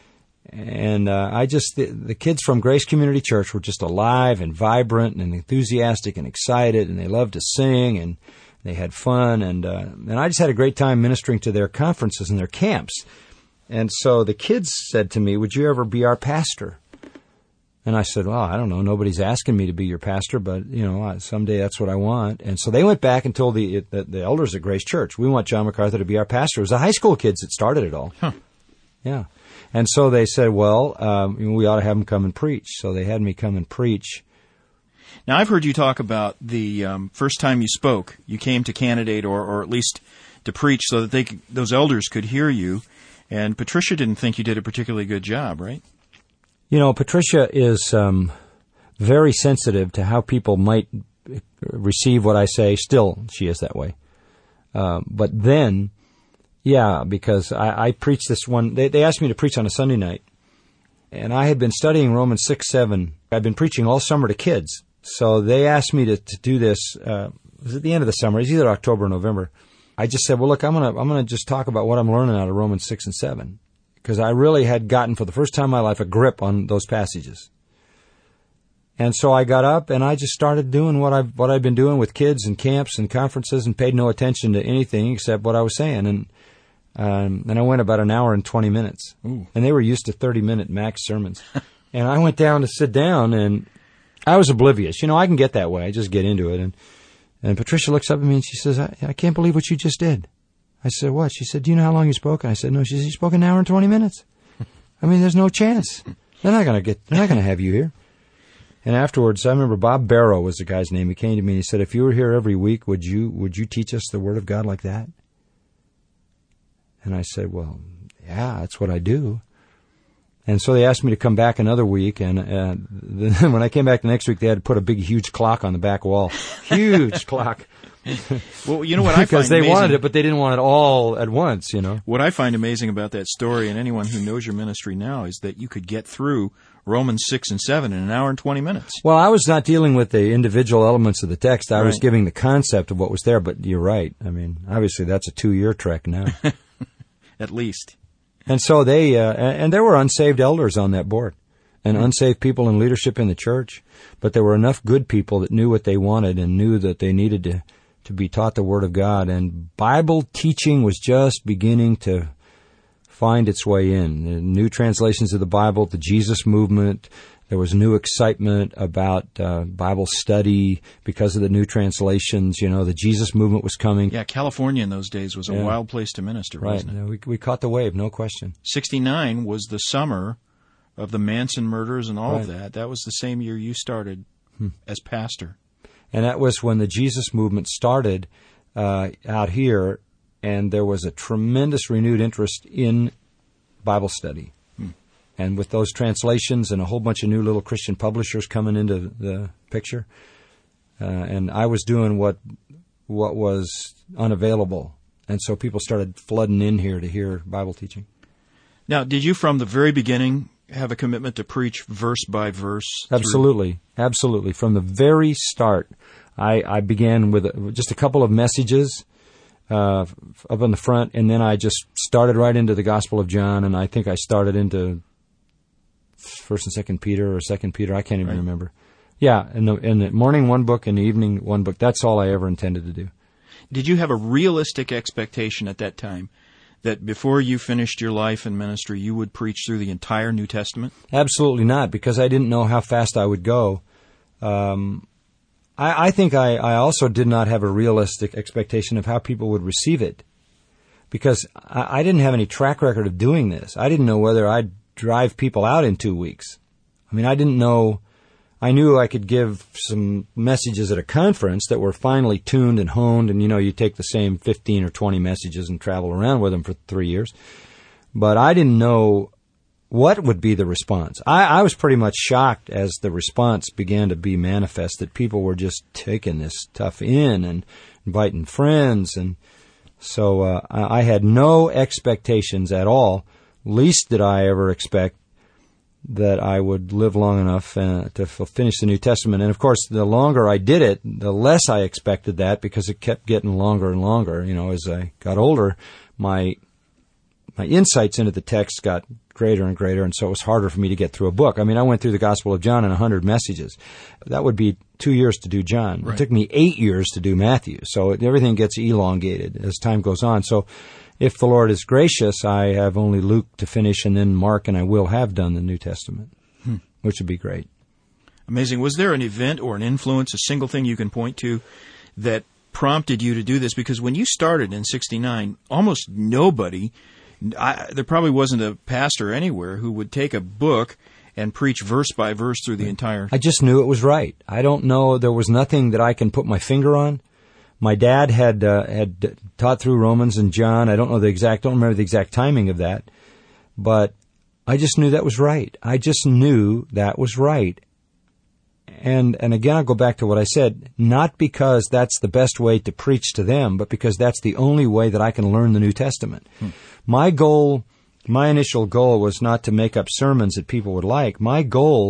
the kids from Grace Community Church were just alive and vibrant and enthusiastic and excited, and they loved to sing and they had fun, and I just had a great time ministering to their conferences and their camps. And so the kids said to me, "Would you ever be our pastor?" And I said, well, I don't know. Nobody's asking me to be your pastor, but, someday that's what I want. And so they went back and told the elders at Grace Church, we want John MacArthur to be our pastor. It was the high school kids that started it all. Huh. Yeah. And so they said, well, we ought to have him come and preach. So they had me come and preach. Now, I've heard you talk about the first time you spoke. You came to candidate or at least to preach so that those elders could hear you. And Patricia didn't think you did a particularly good job, right? Patricia is very sensitive to how people might receive what I say. Still, she is that way. But then, because I preached this one. They asked me to preach on a Sunday night, and I had been studying Romans 6:7. I'd been preaching all summer to kids, So they asked me to do this. It was at the end of the summer. It was either October or November. I just said, well, look, I'm gonna just talk about what I'm learning out of Romans 6 and 7. Because I really had gotten, for the first time in my life, a grip on those passages. And so I got up and I just started doing what I've been doing with kids and camps and conferences, and paid no attention to anything except what I was saying. And I went about an hour and 20 minutes. Ooh. And they were used to 30-minute max sermons. And I went down to sit down, and I was oblivious. I can get that way. I just get into it. And Patricia looks up at me and she says, I can't believe what you just did. I said, what? She said, do you know how long you spoke? And I said, no. She said, you spoke an hour and 20 minutes. I mean, there's no chance. They're not going to have you here. And afterwards, I remember Bob Barrow was the guy's name. He came to me and he said, if you were here every week, would you teach us the Word of God like that? And I said, well, yeah, that's what I do. And so they asked me to come back another week, and when I came back the next week, they had to put a big, huge clock on the back wall. Huge clock. Well, you know what I find because they amazing, wanted it, but they didn't want it all at once, What I find amazing about that story, and anyone who knows your ministry now, is that you could get through Romans 6 and 7 in an hour and 20 minutes. Well, I was not dealing with the individual elements of the text. I was Right. giving the concept of what was there, but you're right. I mean, obviously that's a 2-year trek now. At least. And so and there were unsaved elders on that board, and unsaved people in leadership in the church, but there were enough good people that knew what they wanted and knew that they needed to be taught the Word of God. And Bible teaching was just beginning to find its way in. The new translations of the Bible, the Jesus movement. There was new excitement about Bible study because of the new translations. The Jesus movement was coming. Yeah, California in those days was a wild place to minister, Right. wasn't it? We caught the wave, no question. 69 was the summer of the Manson murders and all of Right. that. That was the same year you started as pastor. And that was when the Jesus movement started out here, and there was a tremendous renewed interest in Bible study. And with those translations and a whole bunch of new little Christian publishers coming into the picture, and I was doing what was unavailable. And so people started flooding in here to hear Bible teaching. Now, did you from the very beginning have a commitment to preach verse by verse? Absolutely. Absolutely. From the very start, I began with just a couple of messages up on the front, and then I just started right into the Gospel of John, and I think I started into 1st and 2nd Peter or 2nd Peter. I can't even remember. Yeah, in the morning one book, in the evening one book. That's all I ever intended to do. Did you have a realistic expectation at that time that before you finished your life and ministry, you would preach through the entire New Testament? Absolutely not, because I didn't know how fast I would go. I think I also did not have a realistic expectation of how people would receive it, because I didn't have any track record of doing this. I didn't know whether I'd drive people out in 2 weeks. I mean, I didn't know. I knew I could give some messages at a conference that were finely tuned and honed, and you take the same 15 or 20 messages and travel around with them for 3 years. But I didn't know what would be the response. I was pretty much shocked as the response began to be manifest, that people were just taking this stuff in and inviting friends. And so I had no expectations at all. Least did I ever expect that I would live long enough to finish the New Testament. And of course, the longer I did it, the less I expected that, because it kept getting longer and longer. As I got older, my insights into the text got greater and greater, and so it was harder for me to get through a book. I mean, I went through the Gospel of John in 100 messages. That would be 2 years to do John. Right. It took me 8 years to do Matthew. So everything gets elongated as time goes on. So if the Lord is gracious, I have only Luke to finish, and then Mark, and I will have done the New Testament, which would be great. Amazing. Was there an event or an influence, a single thing you can point to that prompted you to do this? Because when you started in 69, almost nobody, there probably wasn't a pastor anywhere who would take a book and preach verse by verse through the entire. I just knew it was right. I don't know. There was nothing that I can put my finger on. My dad had taught through Romans and John. I don't remember the exact timing of that, but I just knew that was right. I just knew that was right. And again, I'll go back to what I said, not because that's the best way to preach to them, but because that's the only way that I can learn the New Testament. My initial goal was not to make up sermons that people would like. My goal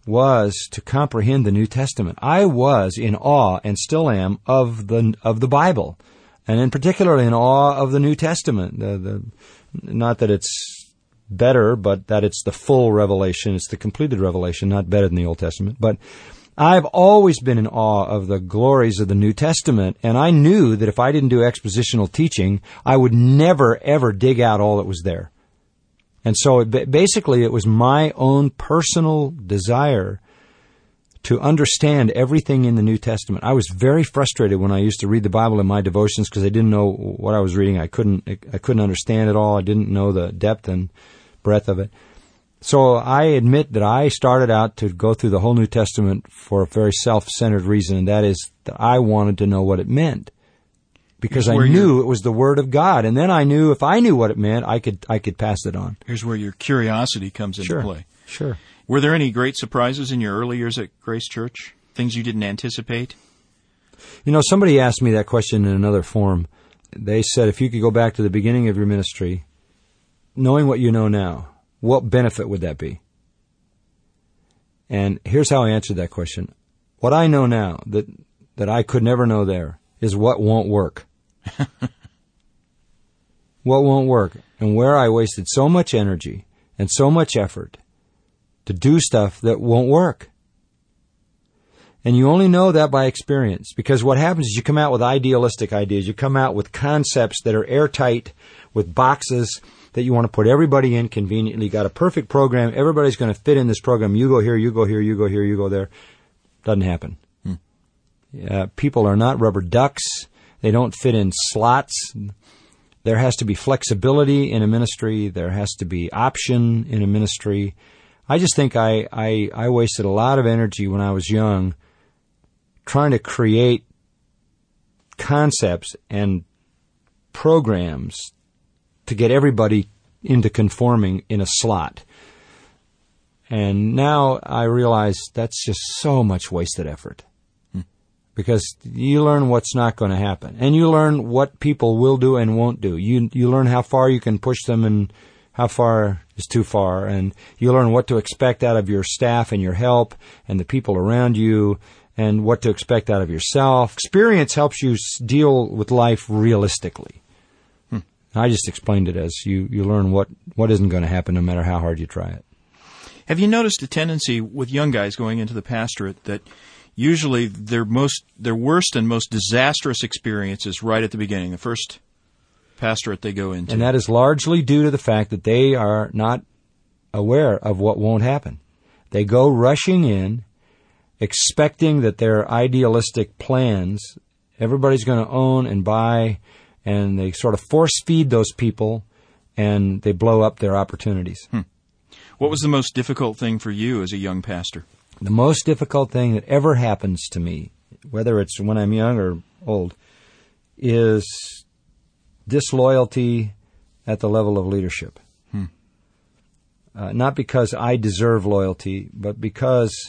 was to comprehend the New Testament. I was in awe, and still am, of the Bible, and in particular in awe of the New Testament. Not that it's better, but that it's the full revelation. It's the completed revelation, not better than the Old Testament. But I've always been in awe of the glories of the New Testament, and I knew that if I didn't do expositional teaching, I would never, ever dig out all that was there. And so basically it was my own personal desire to understand everything in the New Testament. I was very frustrated when I used to read the Bible in my devotions because I didn't know what I was reading. I couldn't understand it all. I didn't know the depth and breadth of it. So I admit that I started out to go through the whole New Testament for a very self-centered reason, and that is that I wanted to know what it meant. Because I knew it was the Word of God, and then I knew if I knew what it meant, I could pass it on. Here's where your curiosity comes into play. Sure. Were there any great surprises in your early years at Grace Church? Things you didn't anticipate? Somebody asked me that question in another forum. They said, if you could go back to the beginning of your ministry, knowing what you know now, what benefit would that be? And here's how I answered that question. What I know now that I could never know there is what won't work. What won't work, and where I wasted so much energy and so much effort to do stuff that won't work. And you only know that by experience, because what happens is you come out with idealistic ideas. You come out with concepts that are airtight, with boxes that you want to put everybody in conveniently. You got a perfect program. Everybody's going to fit in this program. You go here, you go here, you go here, you go there. Doesn't happen. People are not rubber ducks. They don't fit in slots. There has to be flexibility in a ministry. There has to be option in a ministry. I just think I wasted a lot of energy when I was young trying to create concepts and programs to get everybody into conforming in a slot. And now I realize that's just so much wasted effort. Because you learn what's not going to happen. And you learn what people will do and won't do. You learn how far you can push them and how far is too far. And you learn what to expect out of your staff and your help and the people around you and what to expect out of yourself. Experience helps you deal with life realistically. I just explained it as you learn what isn't going to happen no matter how hard you try it. Have you noticed a tendency with young guys going into the pastorate that usually their worst and most disastrous experiences right at the beginning, the first pastorate they go into? And that is largely due to the fact that they are not aware of what won't happen. They go rushing in, expecting that their idealistic plans, everybody's going to own and buy, and they sort of force feed those people, and they blow up their opportunities. What was the most difficult thing for you as a young pastor? The most difficult thing that ever happens to me, whether it's when I'm young or old, is disloyalty at the level of leadership. Not because I deserve loyalty, but because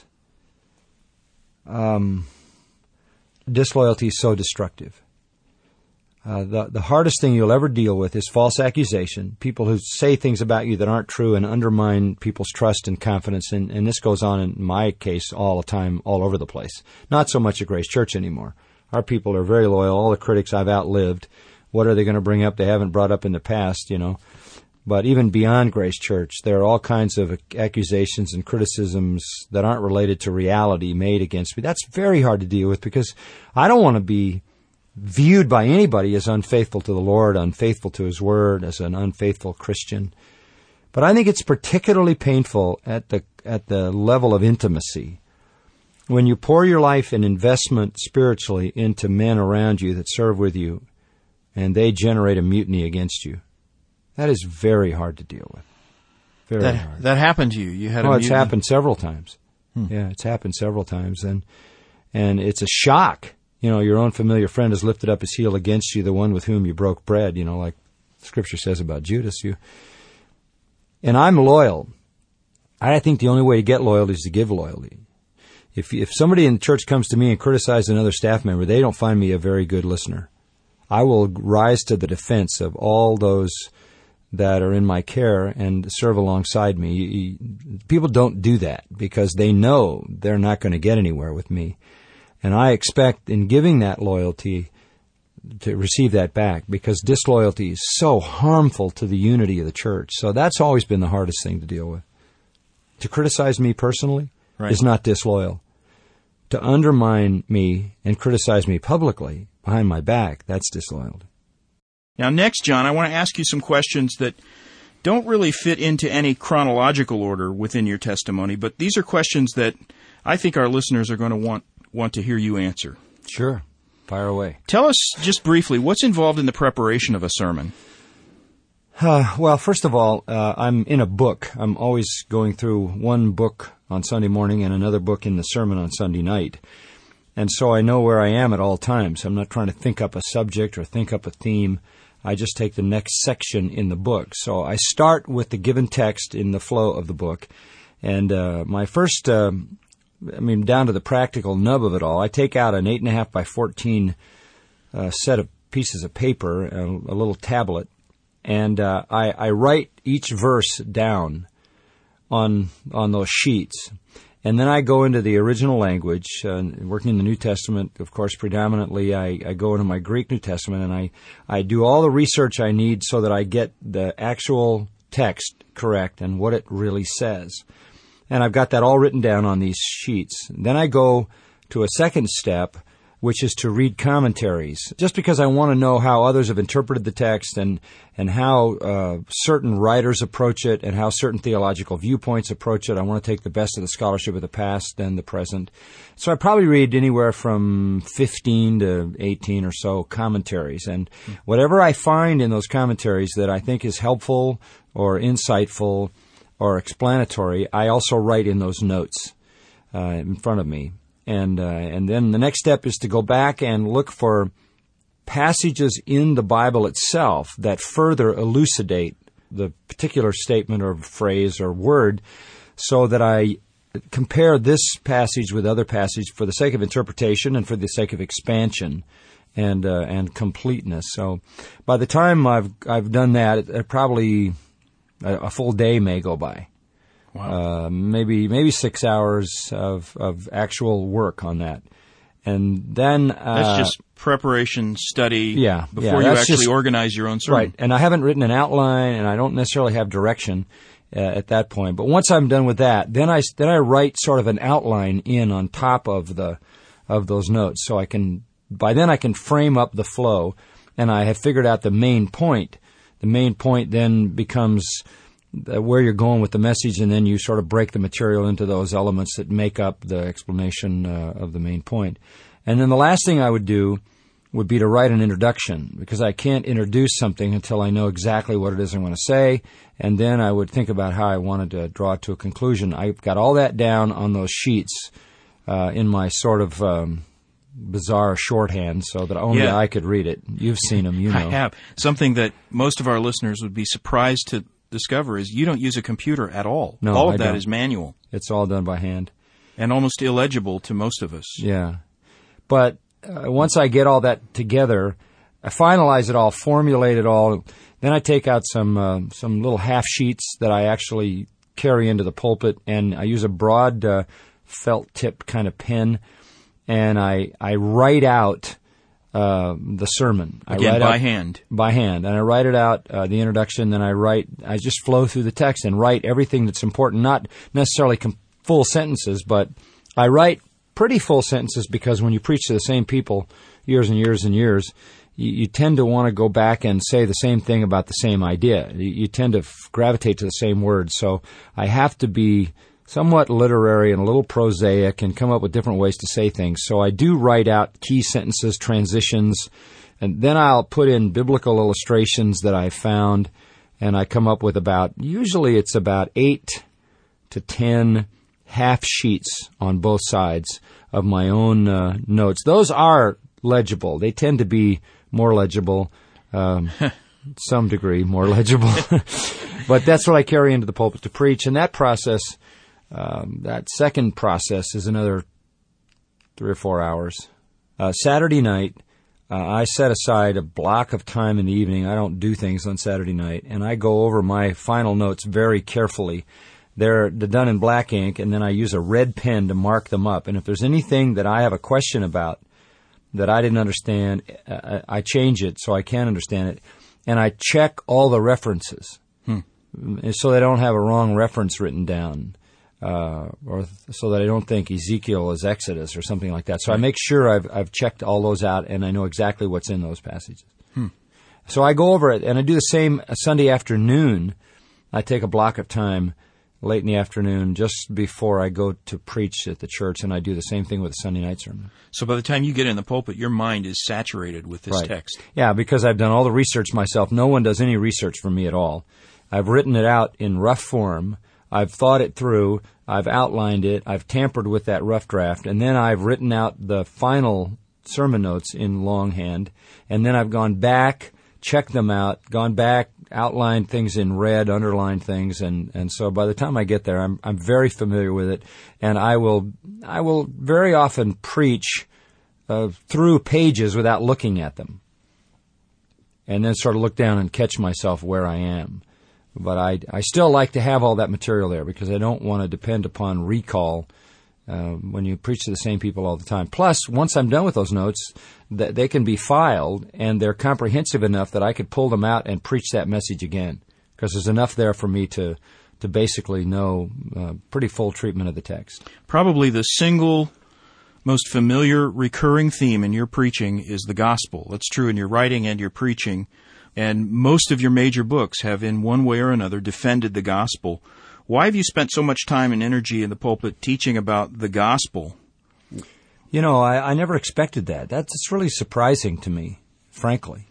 disloyalty is so destructive. The hardest thing you'll ever deal with is false accusation, people who say things about you that aren't true and undermine people's trust and confidence. And this goes on in my case all the time, all over the place. Not so much at Grace Church anymore. Our people are very loyal. All the critics I've outlived. What are they going to bring up they haven't brought up in the past, But even beyond Grace Church, there are all kinds of accusations and criticisms that aren't related to reality made against me. That's very hard to deal with because I don't want to be viewed by anybody as unfaithful to the Lord, unfaithful to His Word, as an unfaithful Christian. But I think it's particularly painful at the level of intimacy when you pour your life and investment spiritually into men around you that serve with you, and they generate a mutiny against you. That is very hard to deal with. Very hard. That happened to you. You had a mutiny. It's happened several times. Yeah, it's happened several times, and it's a shock. Your own familiar friend has lifted up his heel against you, the one with whom you broke bread, like Scripture says about Judas. And I'm loyal. I think the only way to get loyalty is to give loyalty. If somebody in the church comes to me and criticizes another staff member, they don't find me a very good listener. I will rise to the defense of all those that are in my care and serve alongside me. People don't do that because they know they're not going to get anywhere with me. And I expect in giving that loyalty to receive that back, because disloyalty is so harmful to the unity of the church. So that's always been the hardest thing to deal with. To criticize me personally is not disloyal. To undermine me and criticize me publicly behind my back, that's disloyalty. Now, next, John, I want to ask you some questions that don't really fit into any chronological order within your testimony, but these are questions that I think our listeners are going to want to hear you answer. Sure. Fire away. Tell us just briefly, what's involved in the preparation of a sermon? Well, first of all, I'm in a book. I'm always going through one book on Sunday morning and another book in the sermon on Sunday night. And so I know where I am at all times. I'm not trying to think up a subject or think up a theme. I just take the next section in the book. So I start with the given text in the flow of the book. And my first, down to the practical nub of it all, I take out an 8.5 by 14 set of pieces of paper, a little tablet, and I write each verse down on those sheets. And then I go into the original language, working in the New Testament, of course, predominantly. I go into my Greek New Testament, and I do all the research I need so that I get the actual text correct and what it really says. And I've got that all written down on these sheets. Then I go to a second step, which is to read commentaries, just because I want to know how others have interpreted the text and how certain writers approach it and how certain theological viewpoints approach it. I want to take the best of the scholarship of the past and the present. So I probably read anywhere from 15 to 18 or so commentaries. And whatever I find in those commentaries that I think is helpful or insightful or explanatory, I also write in those notes in front of me. And then the next step is to go back and look for passages in the Bible itself that further elucidate the particular statement or phrase or word, so that I compare this passage with other passages for the sake of interpretation and for the sake of expansion and completeness. So by the time I've done that, probably a full day may go by. Wow. Maybe 6 hours of actual work on that. And then that's just preparation, study, before you actually just organize your own sermon. Right. And I haven't written an outline, and I don't necessarily have direction at that point. But once I'm done with that, then I write sort of an outline in on top of those notes, so by then I can frame up the flow, and I have figured out the main point. The main point then becomes where you're going with the message, and then you sort of break the material into those elements that make up the explanation of the main point. And then the last thing I would do would be to write an introduction, because I can't introduce something until I know exactly what it is I want to say, and then I would think about how I wanted to draw it to a conclusion. I've got all that down on those sheets in my sort of bizarre shorthand so that only I could read it. You've seen them, you know. I have. Something that most of our listeners would be surprised to discover is you don't use a computer at all. No, all of that is manual. It's all done by hand. And almost illegible to most of us. Yeah. But once I get all that together, I finalize it all, formulate it all, then I take out some little half sheets that I actually carry into the pulpit, and I use a broad felt tip kind of pen, and I write out the sermon. Again, by hand. By hand. And I write it out, the introduction, then I just flow through the text and write everything that's important, not necessarily full sentences, but I write pretty full sentences, because when you preach to the same people years and years and years, you tend to want to go back and say the same thing about the same idea. You tend to gravitate to the same words. So I have to be somewhat literary and a little prosaic and come up with different ways to say things. So I do write out key sentences, transitions, and then I'll put in biblical illustrations that I found, and I come up with usually it's about 8 to 10 half sheets on both sides of my own notes. Those are legible. They tend to be more legible, some degree more legible. But that's what I carry into the pulpit to preach. And that process, that second process, is another 3 or 4 hours. Saturday night, I set aside a block of time in the evening. I don't do things on Saturday night, and I go over my final notes very carefully. They're done in black ink, and then I use a red pen to mark them up. And if there's anything that I have a question about that I didn't understand, I change it so I can understand it. And I check all the references so they don't have a wrong reference written down. Or so that I don't think Ezekiel is Exodus or something like that. So I make sure I've checked all those out and I know exactly what's in those passages. So I go over it, and I do the same Sunday afternoon. I take a block of time late in the afternoon just before I go to preach at the church, and I do the same thing with the Sunday night sermon. So by the time you get in the pulpit, your mind is saturated with this text. Yeah, because I've done all the research myself. No one does any research for me at all. I've written it out in rough form. I've thought it through, I've outlined it, I've tampered with that rough draft, and then I've written out the final sermon notes in longhand, and then I've gone back, checked them out, gone back, outlined things in red, underlined things, and so by the time I get there, I'm very familiar with it, and I will very often preach through pages without looking at them, and then sort of look down and catch myself where I am. But I still like to have all that material there because I don't want to depend upon recall when you preach to the same people all the time. Plus, once I'm done with those notes, they can be filed, and they're comprehensive enough that I could pull them out and preach that message again because there's enough there for me to basically know pretty full treatment of the text. Probably the single most familiar recurring theme in your preaching is the gospel. That's true in your writing and your preaching. And most of your major books have, in one way or another, defended the gospel. Why have you spent so much time and energy in the pulpit teaching about the gospel? You know, I never expected that. That's really surprising to me, frankly.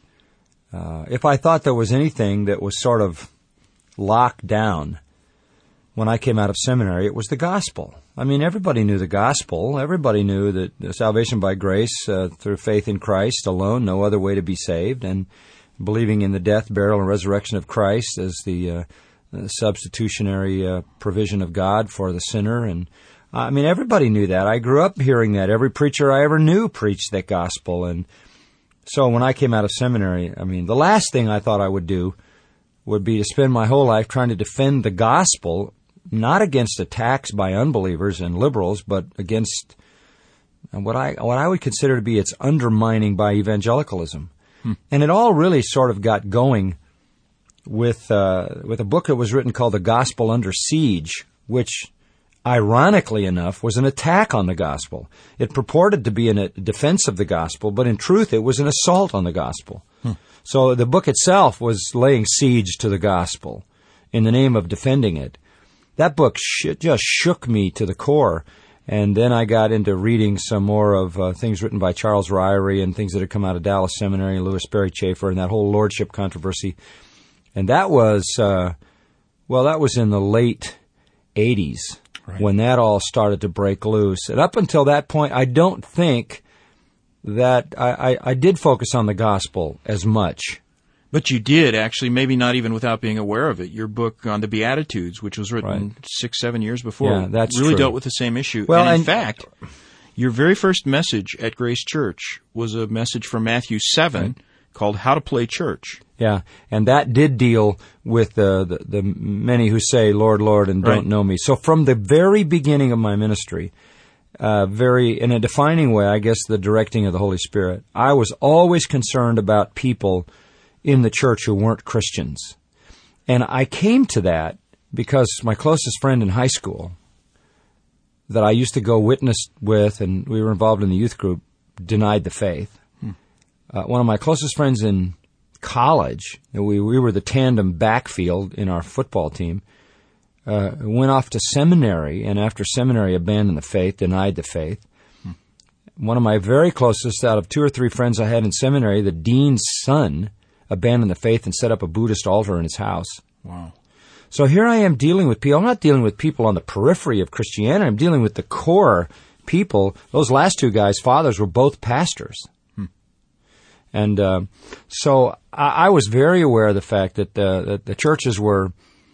If I thought there was anything that was sort of locked down when I came out of seminary, it was the gospel. I mean, everybody knew the gospel. Everybody knew that salvation by grace through faith in Christ alone, no other way to be saved, and believing in the death, burial, and resurrection of Christ as the substitutionary provision of God for the sinner. And I mean, everybody knew that. I grew up hearing that. Every preacher I ever knew preached that gospel. And so when I came out of seminary, I mean, the last thing I thought I would do would be to spend my whole life trying to defend the gospel, not against attacks by unbelievers and liberals, but against what I would consider to be its undermining by evangelicalism. And it all really sort of got going with a book that was written called The Gospel Under Siege, which, ironically enough, was an attack on the gospel. It purported to be a defense of the gospel, but in truth it was an assault on the gospel. So the book itself was laying siege to the gospel in the name of defending it. That book just shook me to the core. And then I got into reading some more of things written by Charles Ryrie and things that had come out of Dallas Seminary and Louis Sperry Chafer and that whole lordship controversy. And that was, that was in the late 80s when that all started to break loose. And up until that point, I don't think that I did focus on the gospel as much. But you did, actually, maybe not even without being aware of it. Your book on the Beatitudes, which was written 6-7 years before, that's really true. Dealt with the same issue. Well, and in fact, your very first message at Grace Church was a message from Matthew 7 called How to Play Church. Yeah, and that did deal with the many who say, Lord, Lord, and don't know me. So from the very beginning of my ministry, in a defining way, I guess the directing of the Holy Spirit, I was always concerned about people in the church who weren't Christians. And I came to that because my closest friend in high school that I used to go witness with, and we were involved in the youth group, denied the faith. One of my closest friends in college, we were the tandem backfield in our football team, went off to seminary, and after seminary abandoned the faith, denied the faith. One of my very closest out of 2 or 3 friends I had in seminary, the dean's son, abandoned the faith and set up a Buddhist altar in his house. Wow. So here I am dealing with people. I'm not dealing with people on the periphery of Christianity. I'm dealing with the core people. Those last 2 guys' fathers were both pastors. And so I was very aware of the fact that the churches were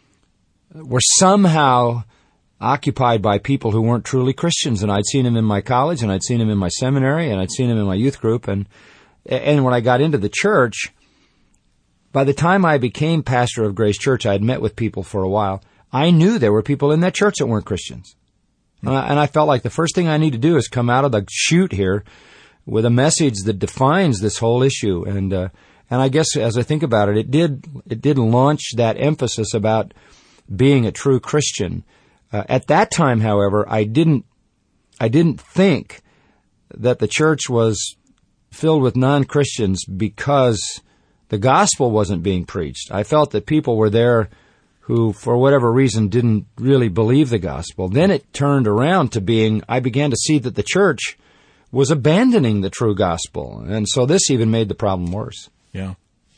somehow occupied by people who weren't truly Christians. And I'd seen them in my college, and I'd seen them in my seminary, and I'd seen them in my youth group. And And when I got into the church, by the time I became pastor of Grace Church, I had met with people for a while. I knew there were people in that church that weren't Christians. And I felt like the first thing I need to do is come out of the chute here with a message that defines this whole issue. And I guess as I think about it, it did launch that emphasis about being a true Christian. At that time, however, I didn't think that the church was filled with non-Christians because the gospel wasn't being preached. I felt that people were there who, for whatever reason, didn't really believe the gospel. Then it turned around to I began to see that the church was abandoning the true gospel. And so this even made the problem worse. Yeah.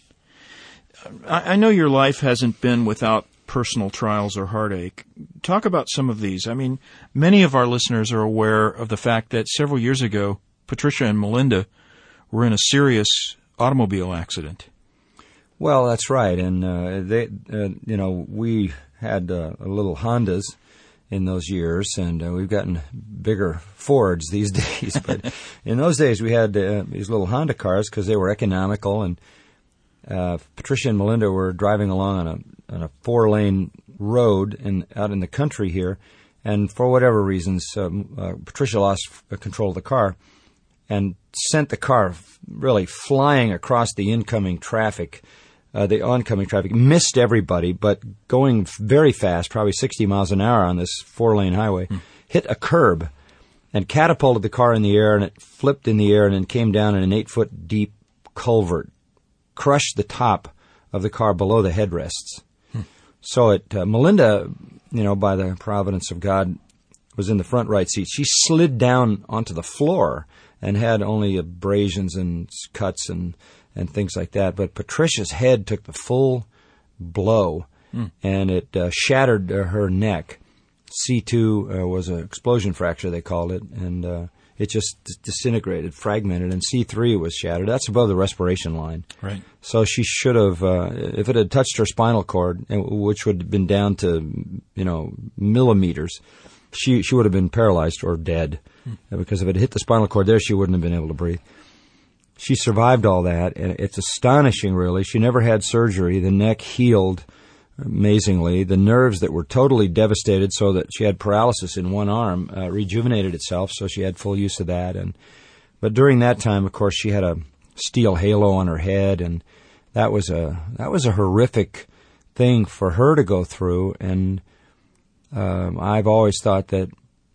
I know your life hasn't been without personal trials or heartache. Talk about some of these. I mean, many of our listeners are aware of the fact that several years ago, Patricia and Melinda were in a serious automobile accident. Well, that's right. And we had little Hondas in those years, and we've gotten bigger Fords these days. But in those days, we had these little Honda cars because they were economical. And Patricia and Melinda were driving along on a 4-lane road out in the country here, and for whatever reasons, Patricia lost control of the car and sent the car really flying across the oncoming traffic, missed everybody, but going very fast, probably 60 miles an hour on this 4-lane highway, hit a curb and catapulted the car in the air, and it flipped in the air and then came down in an 8-foot deep culvert, crushed the top of the car below the headrests. So Melinda, by the providence of God, was in the front right seat. She slid down onto the floor and had only abrasions and cuts and things like that. But Patricia's head took the full blow, and it shattered her neck. C2 was an explosion fracture, they called it, and it just disintegrated, fragmented, and C3 was shattered. That's above the respiration line. Right. So she should have, if it had touched her spinal cord, which would have been down to, millimeters, she would have been paralyzed or dead. Because if it hit the spinal cord there, she wouldn't have been able to breathe. She survived all that, and it's astonishing, really. She never had surgery. The neck healed amazingly. The nerves that were totally devastated so that she had paralysis in one arm rejuvenated itself, so she had full use of that. But during that time, of course, she had a steel halo on her head, and that was a horrific thing for her to go through. And I've always thought that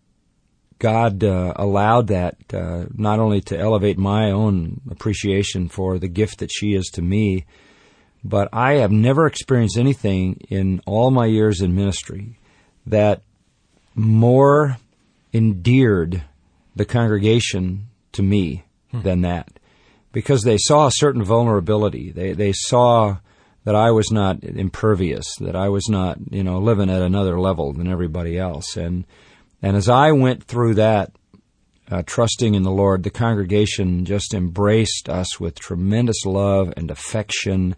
God allowed that not only to elevate my own appreciation for the gift that she is to me, but I have never experienced anything in all my years in ministry that more endeared the congregation to me than that. Because they saw a certain vulnerability. They saw that I was not impervious, that I was not, living at another level than everybody else. And as I went through that, trusting in the Lord, the congregation just embraced us with tremendous love and affection.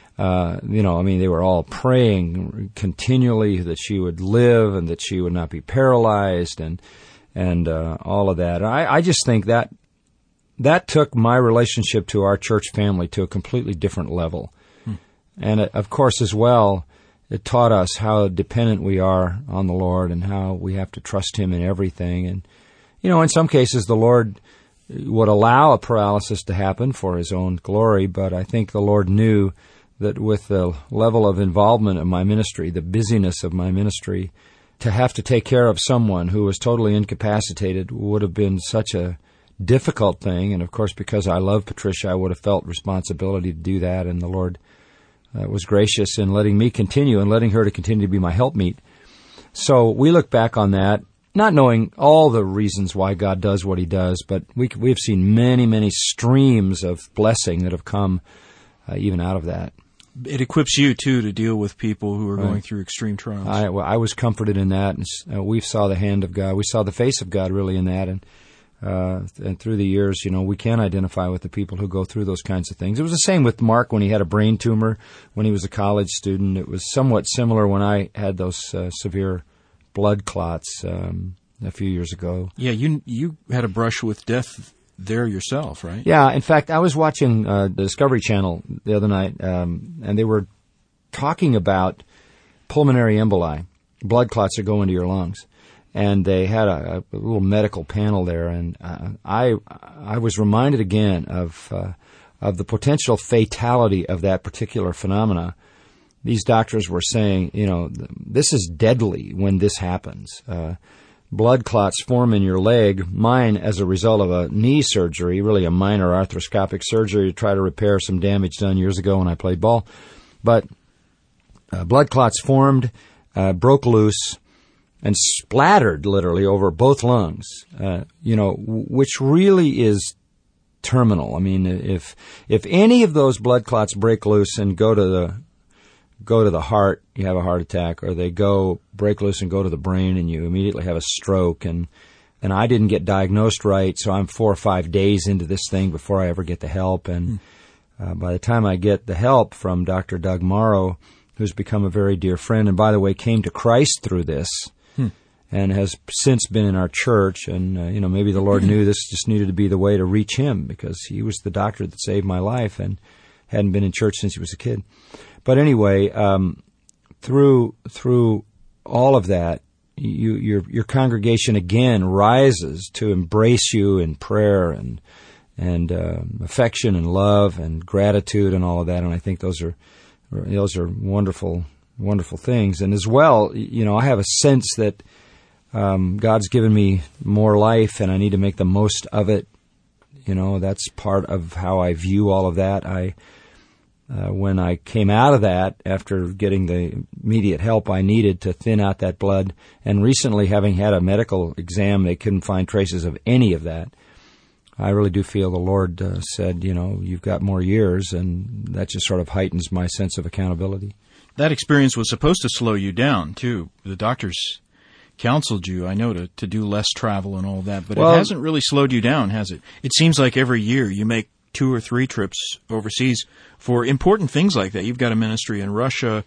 They were all praying continually that she would live and that she would not be paralyzed and all of that. I just think that took my relationship to our church family to a completely different level. And of course, as well, it taught us how dependent we are on the Lord and how we have to trust Him in everything. And, in some cases, the Lord would allow a paralysis to happen for His own glory, but I think the Lord knew that with the level of involvement of my ministry, the busyness of my ministry, to have to take care of someone who was totally incapacitated would have been such a difficult thing. And, of course, because I love Patricia, I would have felt responsibility to do that, and the Lord was gracious in letting me continue and letting her to continue to be my helpmeet. So we look back on that, not knowing all the reasons why God does what He does, but we've seen many, many streams of blessing that have come even out of that. It equips you, too, to deal with people who are going through extreme trials. I was comforted in that, and we saw the hand of God. We saw the face of God, really, in that, and through the years, we can identify with the people who go through those kinds of things. It was the same with Mark when he had a brain tumor when he was a college student. It was somewhat similar when I had those severe blood clots a few years ago. Yeah, you had a brush with death there yourself, right? Yeah. In fact, I was watching the Discovery Channel the other night, and they were talking about pulmonary emboli, blood clots that go into your lungs. And they had a little medical panel there, and I was reminded again of the potential fatality of that particular phenomena. These doctors were saying, this is deadly when this happens. Blood clots form in your leg, mine as a result of a knee surgery, really a minor arthroscopic surgery to try to repair some damage done years ago when I played ball. But blood clots formed, broke loose, and splattered literally over both lungs, which really is terminal. I mean, if any of those blood clots break loose and go to the heart, you have a heart attack, or they break loose and go to the brain and you immediately have a stroke. And I didn't get diagnosed right, so I'm 4 or 5 days into this thing before I ever get the help. And by the time I get the help from Dr. Doug Morrow, who's become a very dear friend, and by the way, came to Christ through this, and has since been in our church. And, maybe the Lord knew this just needed to be the way to reach him, because he was the doctor that saved my life and hadn't been in church since he was a kid. But anyway, through all of that, your congregation again rises to embrace you in prayer and affection and love and gratitude and all of that. And I think those are wonderful, wonderful things. And as well, I have a sense that God's given me more life, and I need to make the most of it. That's part of how I view all of that. When I came out of that, after getting the immediate help I needed to thin out that blood, and recently having had a medical exam, they couldn't find traces of any of that. I really do feel the Lord said, you've got more years, and that just sort of heightens my sense of accountability. That experience was supposed to slow you down, too. The doctors counseled you, I know, to do less travel and all that, but it hasn't really slowed you down, has it? It seems like every year you make 2 or 3 trips overseas for important things like that. You've got a ministry in Russia,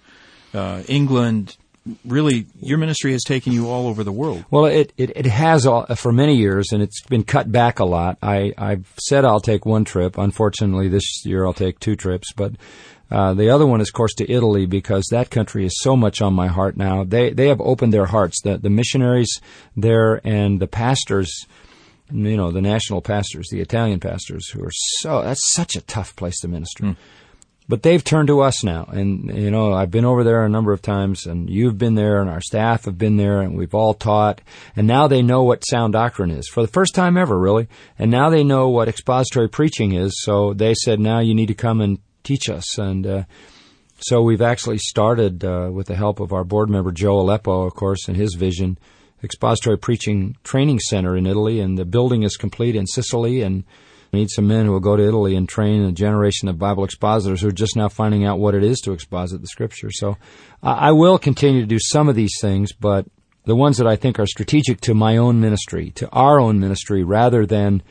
England. Really, your ministry has taken you all over the world. Well, it has for many years, and it's been cut back a lot. I've said I'll take 1 trip. Unfortunately, this year I'll take 2 trips, but the other one is, of course, to Italy, because that country is so much on my heart now. They have opened their hearts. The missionaries there and the pastors, the national pastors, the Italian pastors, that's such a tough place to minister. But they've turned to us now. And, I've been over there a number of times, and you've been there, and our staff have been there, and we've all taught. And now they know what sound doctrine is, for the first time ever, really. And now they know what expository preaching is. So they said, now you need to come and teach us. And so we've actually started, with the help of our board member, Joe Aleppo, of course, and his vision, expository preaching training center in Italy. And the building is complete in Sicily, and we need some men who will go to Italy and train a generation of Bible expositors who are just now finding out what it is to exposit the Scripture. So I will continue to do some of these things, but the ones that I think are strategic to my own ministry, to our own ministry, rather than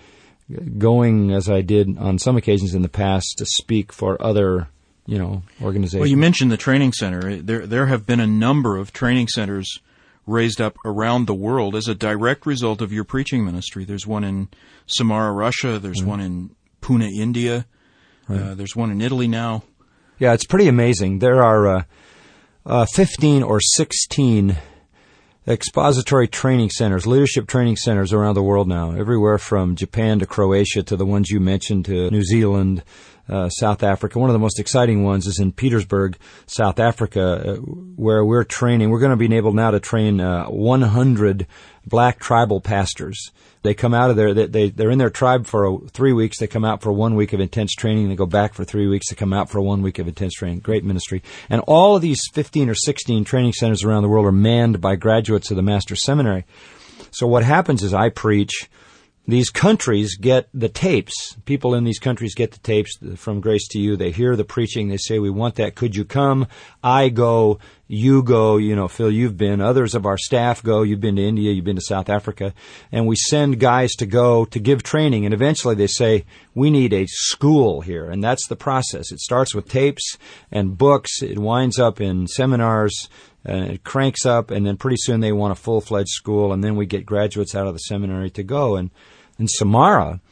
going, as I did on some occasions in the past, to speak for other, organizations. Well, you mentioned the training center. There have been a number of training centers raised up around the world as a direct result of your preaching ministry. There's one in Samara, Russia. There's one in Pune, India. Right. There's one in Italy now. Yeah, it's pretty amazing. There are 15 or 16 expository training centers, leadership training centers around the world now, everywhere from Japan to Croatia to the ones you mentioned, to New Zealand, South Africa. One of the most exciting ones is in Petersburg, South Africa, where we're training. We're going to be able now to train 100 black tribal pastors. They come out of there, they're in their tribe for 3 weeks. They come out for 1 week of intense training. They go back for 3 weeks. They come out for 1 week of intense training. Great ministry. And all of these 15 or 16 training centers around the world are manned by graduates of the Master's Seminary. So what happens is I preach. These countries get the tapes. People in these countries get the tapes from Grace to You. They hear the preaching. They say, we want that. Could you come? I go. You go. Phil, you've been. Others of our staff go. You've been to India. You've been to South Africa. And we send guys to go to give training. And eventually they say, we need a school here. And that's the process. It starts with tapes and books. It winds up in seminars. It cranks up. And then pretty soon they want a full-fledged school. And then we get graduates out of the seminary to go. And in Samara,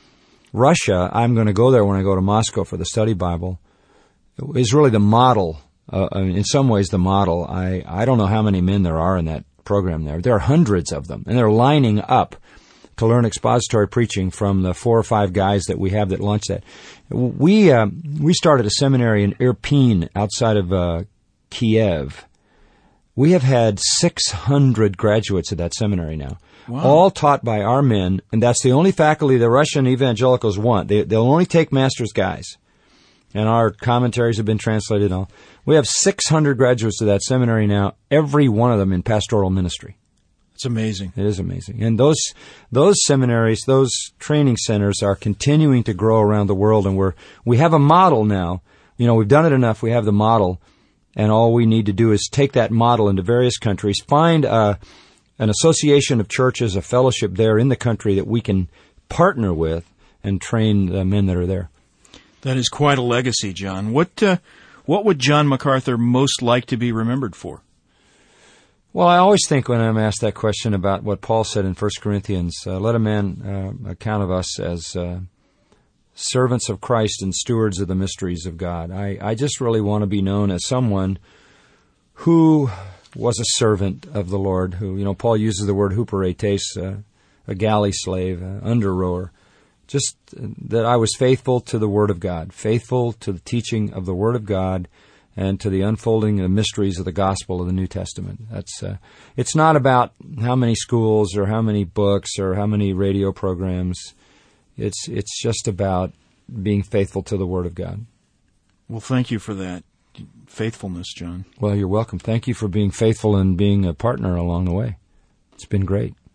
Russia, I'm going to go there when I go to Moscow for the study Bible, is really the model, in some ways the model. I don't know how many men there are in that program there. There are hundreds of them, and they're lining up to learn expository preaching from the 4 or 5 guys that we have that launch that. We started a seminary in Irpin outside of Kiev. We have had 600 graduates of that seminary now. Wow. All taught by our men, and that's the only faculty the Russian evangelicals want. They'll only take master's guys. And our commentaries have been translated all. We have 600 graduates of that seminary now, every one of them in pastoral ministry. It's amazing. It is amazing. And those seminaries, those training centers are continuing to grow around the world, and we have a model now. We've done it enough. We have the model, and all we need to do is take that model into various countries, find an association of churches, a fellowship there in the country that we can partner with and train the men that are there. That is quite a legacy, John. What would John MacArthur most like to be remembered for? Well, I always think when I'm asked that question about what Paul said in 1 Corinthians, let a man account of us as servants of Christ and stewards of the mysteries of God. I just really want to be known as someone who was a servant of the Lord, who, Paul uses the word huperetes, a galley slave, under rower. Just that I was faithful to the Word of God, faithful to the teaching of the Word of God, and to the unfolding of the mysteries of the gospel of the New Testament. It's not about how many schools or how many books or how many radio programs. It's just about being faithful to the Word of God. Well, thank you for that faithfulness, John. Well, you're welcome. Thank you for being faithful and being a partner along the way. It's been great.